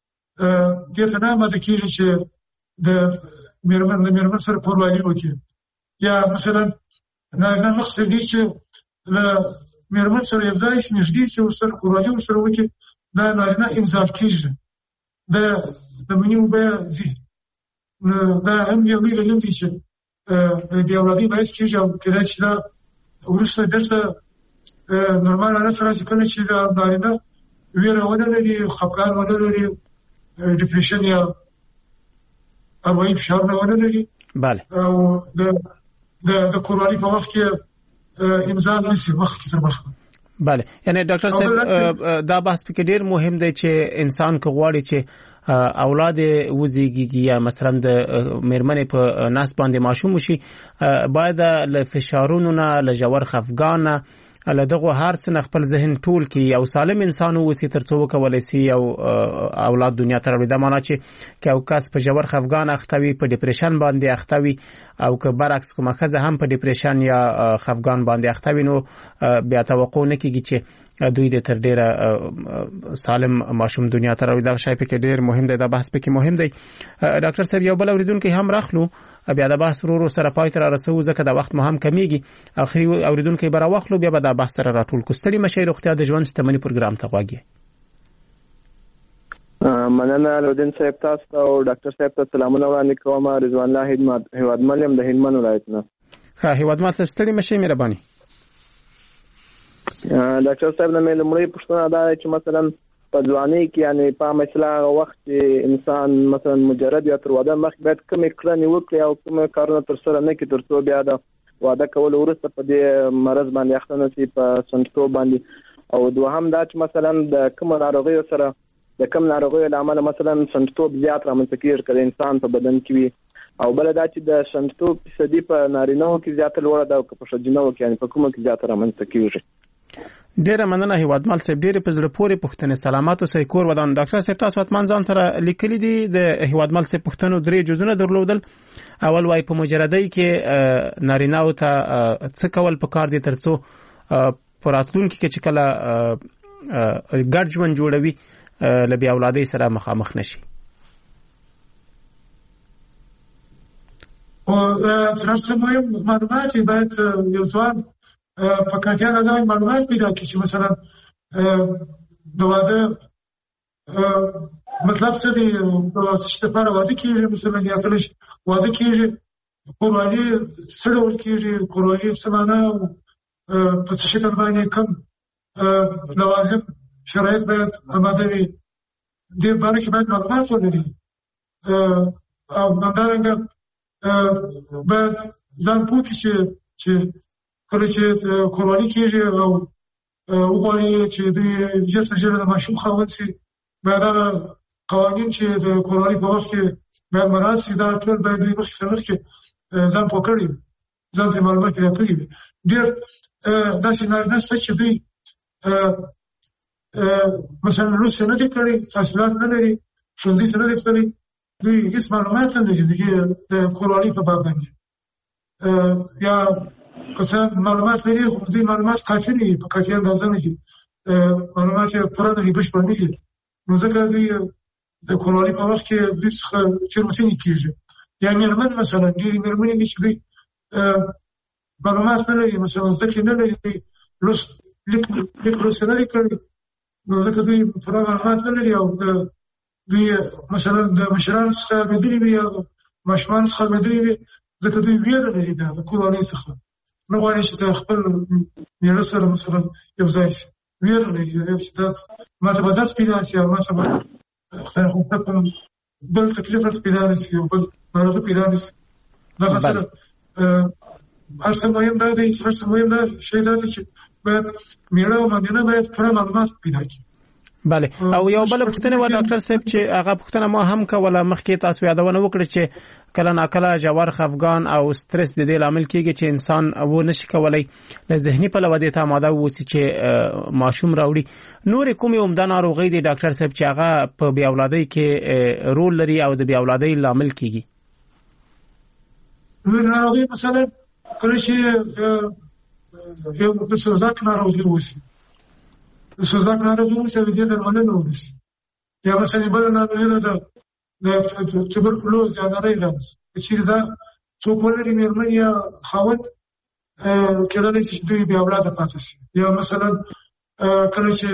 دې ته نه آماده کېږي چې د مېرمن سره کورالي وکړي یا مثلا نارینه مقصد دی چې له مېرمن سره یو ځای شي نږدې شي ورسره کورالي ورسره وکړي دا نارینه انزال کېږي د مني اوبه ځي دا هم یو لوی دلیل دی چې د بې اولادۍ باعث کېږي او کېدای شي دا وروسته بېرته نورمال حالت راشي کله چې د نارینه ویره ونه لري خپګان ونه لري ډپریشن یا اروايي فشار ونه لري بله او د کورالي په وخت کې انزال نشي مخکې تر مخه بله یعنی ډاکټر صاحب دا بحث پکې ډیر مهم دی چې انسان که غواړي چې اولاد وزيږي یا مثلا د مېرمنې په ناس باندې ماشوم شي باید له فشارونو نه له ژور خفګان نه له دغه هر څه نه خپل ذهن ټول کې یو سالم انسان ووسی ترڅو وکولای شي او اولاد دنیا ته راوړي دا معنی چې یو کس په ژور خفګان اخته وي په ډیپریشن باندې اخته وي او که برعکس کومه ښځه هم په ډیپریشن یا خفګان باندې اخته وي نو بیا توقع نه کیږي چې دوی د تر ډیره سالم ماشوم دنیا ته راوړي دا شی په کې ډیر مهم دی دا بحث په کې مهم دی ډاکټر صاحب یو بل اوریدونکو هم راخلو بیا دا بحث ورو سره پای ته رسو ځکه دا وخت مهم کمیږي اخري اوریدونکو به راوخلو بیا به دا بحث سره راټول کو ستړي مشه روغتیا د ژوند شتمنۍ پروګرام ته غواګي مننه لودین صاحب تاسو او ډاکټر صاحب ته سلامونه وړاندې کوم رضوان الله هیوادمل يم د هلمند ولایت نه ښه هیوادمل صاحب ستړي مشه مهرباني ډاکټر صاحب نه لمړی پښتنه دا چې مثلا په ځواني کې یعنی په مثلا وخت چې انسان مثلا مجرد یا تر واده مخکې باید کوم کړنې وکړي او کوم کارونه تر سره نه کړي ترڅو بیا د واده کول وروسته په دې مرز باندې اخته نشي په سنتو باندې او دوهم دا چې مثلا د کوم ناروغیو سره د کوم ناروغیو لامل مثلا سنتو زیات رامنځته کیږي کله انسان په بدن کې وي او بل دا چې د سنتو فیصدي په نارینه‌و کې زیات لوړه ده او په ښځینه‌و کې یعنی په کومه کې زیات رامنځته کیږي ډیره مننه هیوادمل صاحب ډیره په زړه پورې پوښتنه سلامات اوسئ کور ودان ډاکټر صاحب تاسو اتمن ځان سره لیکلي دي د هیوادمل صاحب پوښتنو درې جزونه درلودل اول وای په مجردۍ کې نارینه او ته څه کول پکار دي ترڅو پراتلونکو کې چې کله ګډ ژوند جوړوي لبي اولادې سره مخامخ نشي او ترڅو مهم معلومات باید یو ځوان په کاکیان دا معلومات پیدا کړي چې مثلا د واده مطلب څه دی چې لپاره واده کیږي مثلا یا کله واده کیږي کورالي څه ډول کیږي کورالي څه معنا په څه شکل باندې کوم لوازم شرایط باید آماده وي دې باندې کې باید معلومات ولري او همدارنګه باید ځان پوه کړي چې کله چې کورالي کېږي او وغواړي چې د ژر د ماشوم خاوند شي باید هغه قوانین چې د کورالي په وخت کې باید مراعات شي دا ټول باید دوی مخکې سره مخکې ځان پوه کړي ځان ته معلومات پیدا کړي وي ډېر داسې نارینه شته چې دوی مثلا لوست نه دي کړي تحصیلات نه لري ښوونځي نه دي تللي دوی هېڅ معلومات نه لري د کورالي په باب باندې یا که معلومات لري خو دې معلومات کافي نه دي په کافي اندازه نه دي معلومات یې پوره نه دي بشپړ نه دي نو ځکه دوی د کورالي په وخت کې دوی څخه تېروتنې کېږي یا مېرمن مثلا ډېرې مېرمنې دي چې دوی معلومات نه لري مثلا زده کړې نه لري لوست لیک روسنه کړی نو ځکه دوی پوره معلومات نه لري او دوی مثلا د مشرانو څخه بدري وي او ماشومان څخه بدري وي ځکه دوی ویره لري د کورنۍ څخه نو غواړي چې خپل میړه سره مثلا یو ځای شي ویره لري چې دا ما څه بدل پیدا شي او ما څه خو بل تکلیف پیدا نشي او بل مرض پیدا نشي دا سره هر څه مهم دا دی چې هر څه مهم دا شی دا چې باید میړه او مدینه باید پوره معلومات پیدا کړي. بله او یو بل پوښتنه و ډاکټر صاحب چې هغه پوښتنه ما هم کوله مخکې تاسو یادونه وکړه چې کله ناکله ژور خفګان او سترس د دې لامل کېږي چې انسان و نشي کولای له ذهني پلوه د ته آماده ووسي چې ماشوم راوړي. نور کومې عمده ناروغۍ دي ډاکټر صاحب چې هغه په بیا اولادۍ کې رول لري او د بیا اولادۍ لامل کېږي؟ ناروغي مثلا کله چې یو د سوزاک ناروغي وشي د سوزاک ناروغي وشي د دې درملنه ونشي یا مثلا بل ناروغي ده د توبرکلوز یا نری راځي چې دا څوک ولري مېرمن یا خاوند کله چې دوی بیا اولاد پاتې شي یا مثلا کله چې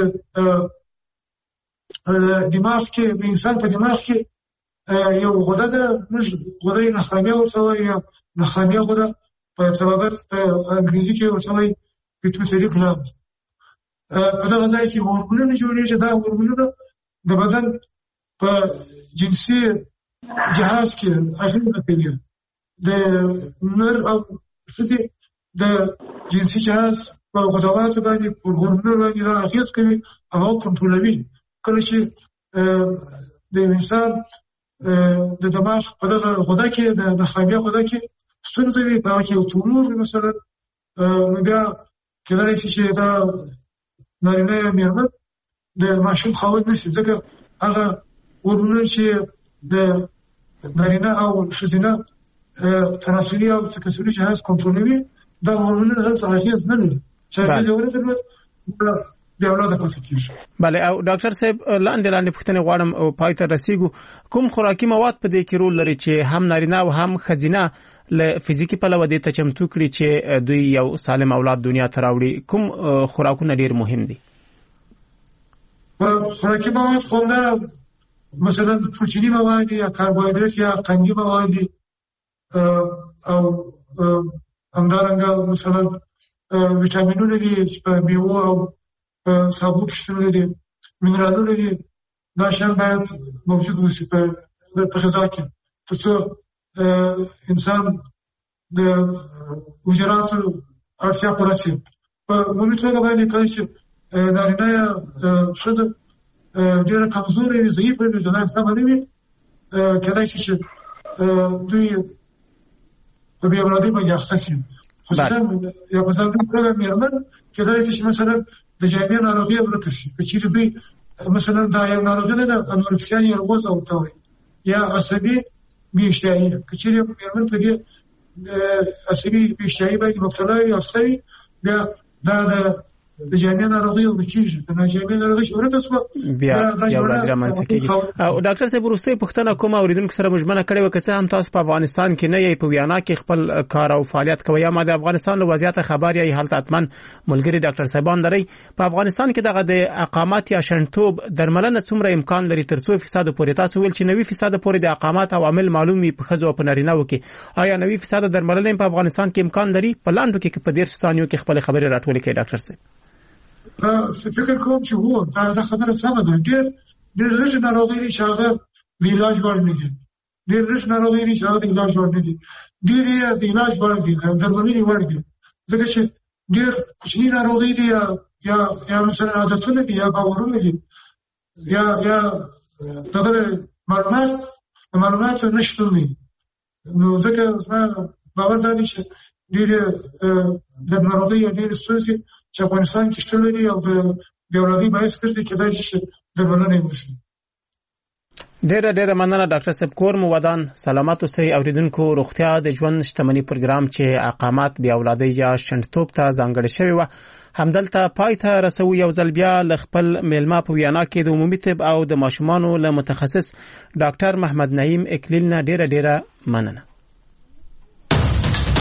دماغ کې د انسان په دماغ کې یو غده ده مش غده نخاميه ورته یا نخاميه غده په سبب انګریزي کې ورته پیټوټری ګلاند په دا ځای کې هورمونونه جوړېږي دا هورمونونه د بدن په جنسي جهاز کې اغېزه کوي د نر او ښځې د جنسي جهاز په غدواتو باندې په هورمونونو باندې دا اغېز کوي او کنټرولوي کله چې د انسان د دماغ په دغه غده کې د نخاميه غده کې ستونزه وي په کې یو تومور مثلا نو بیا کېدای شي چې دا نارینه مېرمن د ماشوم خاوند نشي ځکه هغه هورمونونه چې د نارینه او ښځینه تناسلي او تکثري جهاز کنټرولوي دا هورمونونه هلته اغېز نه لري چې د ورته د اولاد پاتې کیږي. بله او ډاکټر صاحب لاندې پوښتنه غواړم او پای ته رسیدو کوم خوراکي مواد په دې کې رول لري چې هم نارینه او هم ښځینه له فزیکی پلوه د ته چمتو کړي چې دوی یو سالم اولاد دنیا ته راوړي؟ کوم خوراکونه ډیر مهم دي؟ خوراکي مواد خو نه مثلا پروتیني مواد یا کاربوهایدرات یا قندي مواد او همدارنګه مثلا ویټامینونه دي په میوه او سابو کې شته دي مینرالونه دي دا شیان باید موجود وي په غذا کې ترڅو انسان د وجراتو اړتیا پوره شي. په عمومي توګه باندې کله چې نارینه یا ښځه ډېره کمزورې وي ضعیفه وي جدا انسان باندې وي کېدای شي چې دوی په بې اولادۍ باندې اخته شي خصوصا یا په ځانګړې توګه مېرمن کېدای شي چې مثلا د جامع ناروغي ورکه شي که چېرې دوی مثلا دا یو ناروغي ده د انورکسیا نرvoza ورته وایي یا عصبي بیشتایی که چیزی میرمن په دې عصبي بیشتایی باندې مبتلا وي او سوي بیا دا د جامع ناروغي او کیږي د جامع ناروغي شورته سو بیا یو راځي رامنځته کیږي. او ډاکټر صاحب وروسته پوښتنه کوم اوریدونکو سره مجمنه کړې و چې هم تاسو په افغانستان کې نه یې په ویانا کې خپل کار او فعالیت کوي یا ما د افغانستان له وضعیت خبر یا حالت اتمن ملګری ډاکټر صاحبان لري په افغانستان کې دغه د اقامت یا شنتوب درملنه څومره امکان لري تر 2% پورې؟ تاسو ویل چې 90% پورې د اقامت او عامل معلومي په خزو په نارینه وکي آیا 90% درملنه په افغانستان کې امکان لري؟ په لاندو کې په 10 ثانیو کې خپل خبرې راټولې کړئ ډاکټر صاحب. فکر کوم چې وو دا خبره سمه ده. ډېر لږ ناروغي دي چې هغه د علاج وړ نه دي. ډېر لږ ناروغي دي چې هغه د علاج وړ نه دي. ډېر د علاج وړ دي درملنې وړ دي ځکه چې ډېر کوچني ناروغي دي یا مثلا عادتونه دي یا باورونه دي یا دغه معلومات نشته دي نو ځکه زما باور دی چې ډېر د ناروغي ډېر ستونزې چې افغانستان کې شته لري او د بیولوژي باعث ګرځي کېدای شي درملنه وشي. ډېر مننه ډاکټر صاحب. کور مو ودان سلامات اوسئ. اوریدونکو روغتیا د ژوند شتمنۍ پروګرام چې اقامت بیا اولادۍ یا شنتوب ته ځانګړی شوی و همدلته پای ته رسو. یو ځل بیا ل خپل میلمه په ویانا کې د عمومي طب او د ماشومانو له متخصص ډاکټر محمد نعیم اکلیل نه ډېره مننه.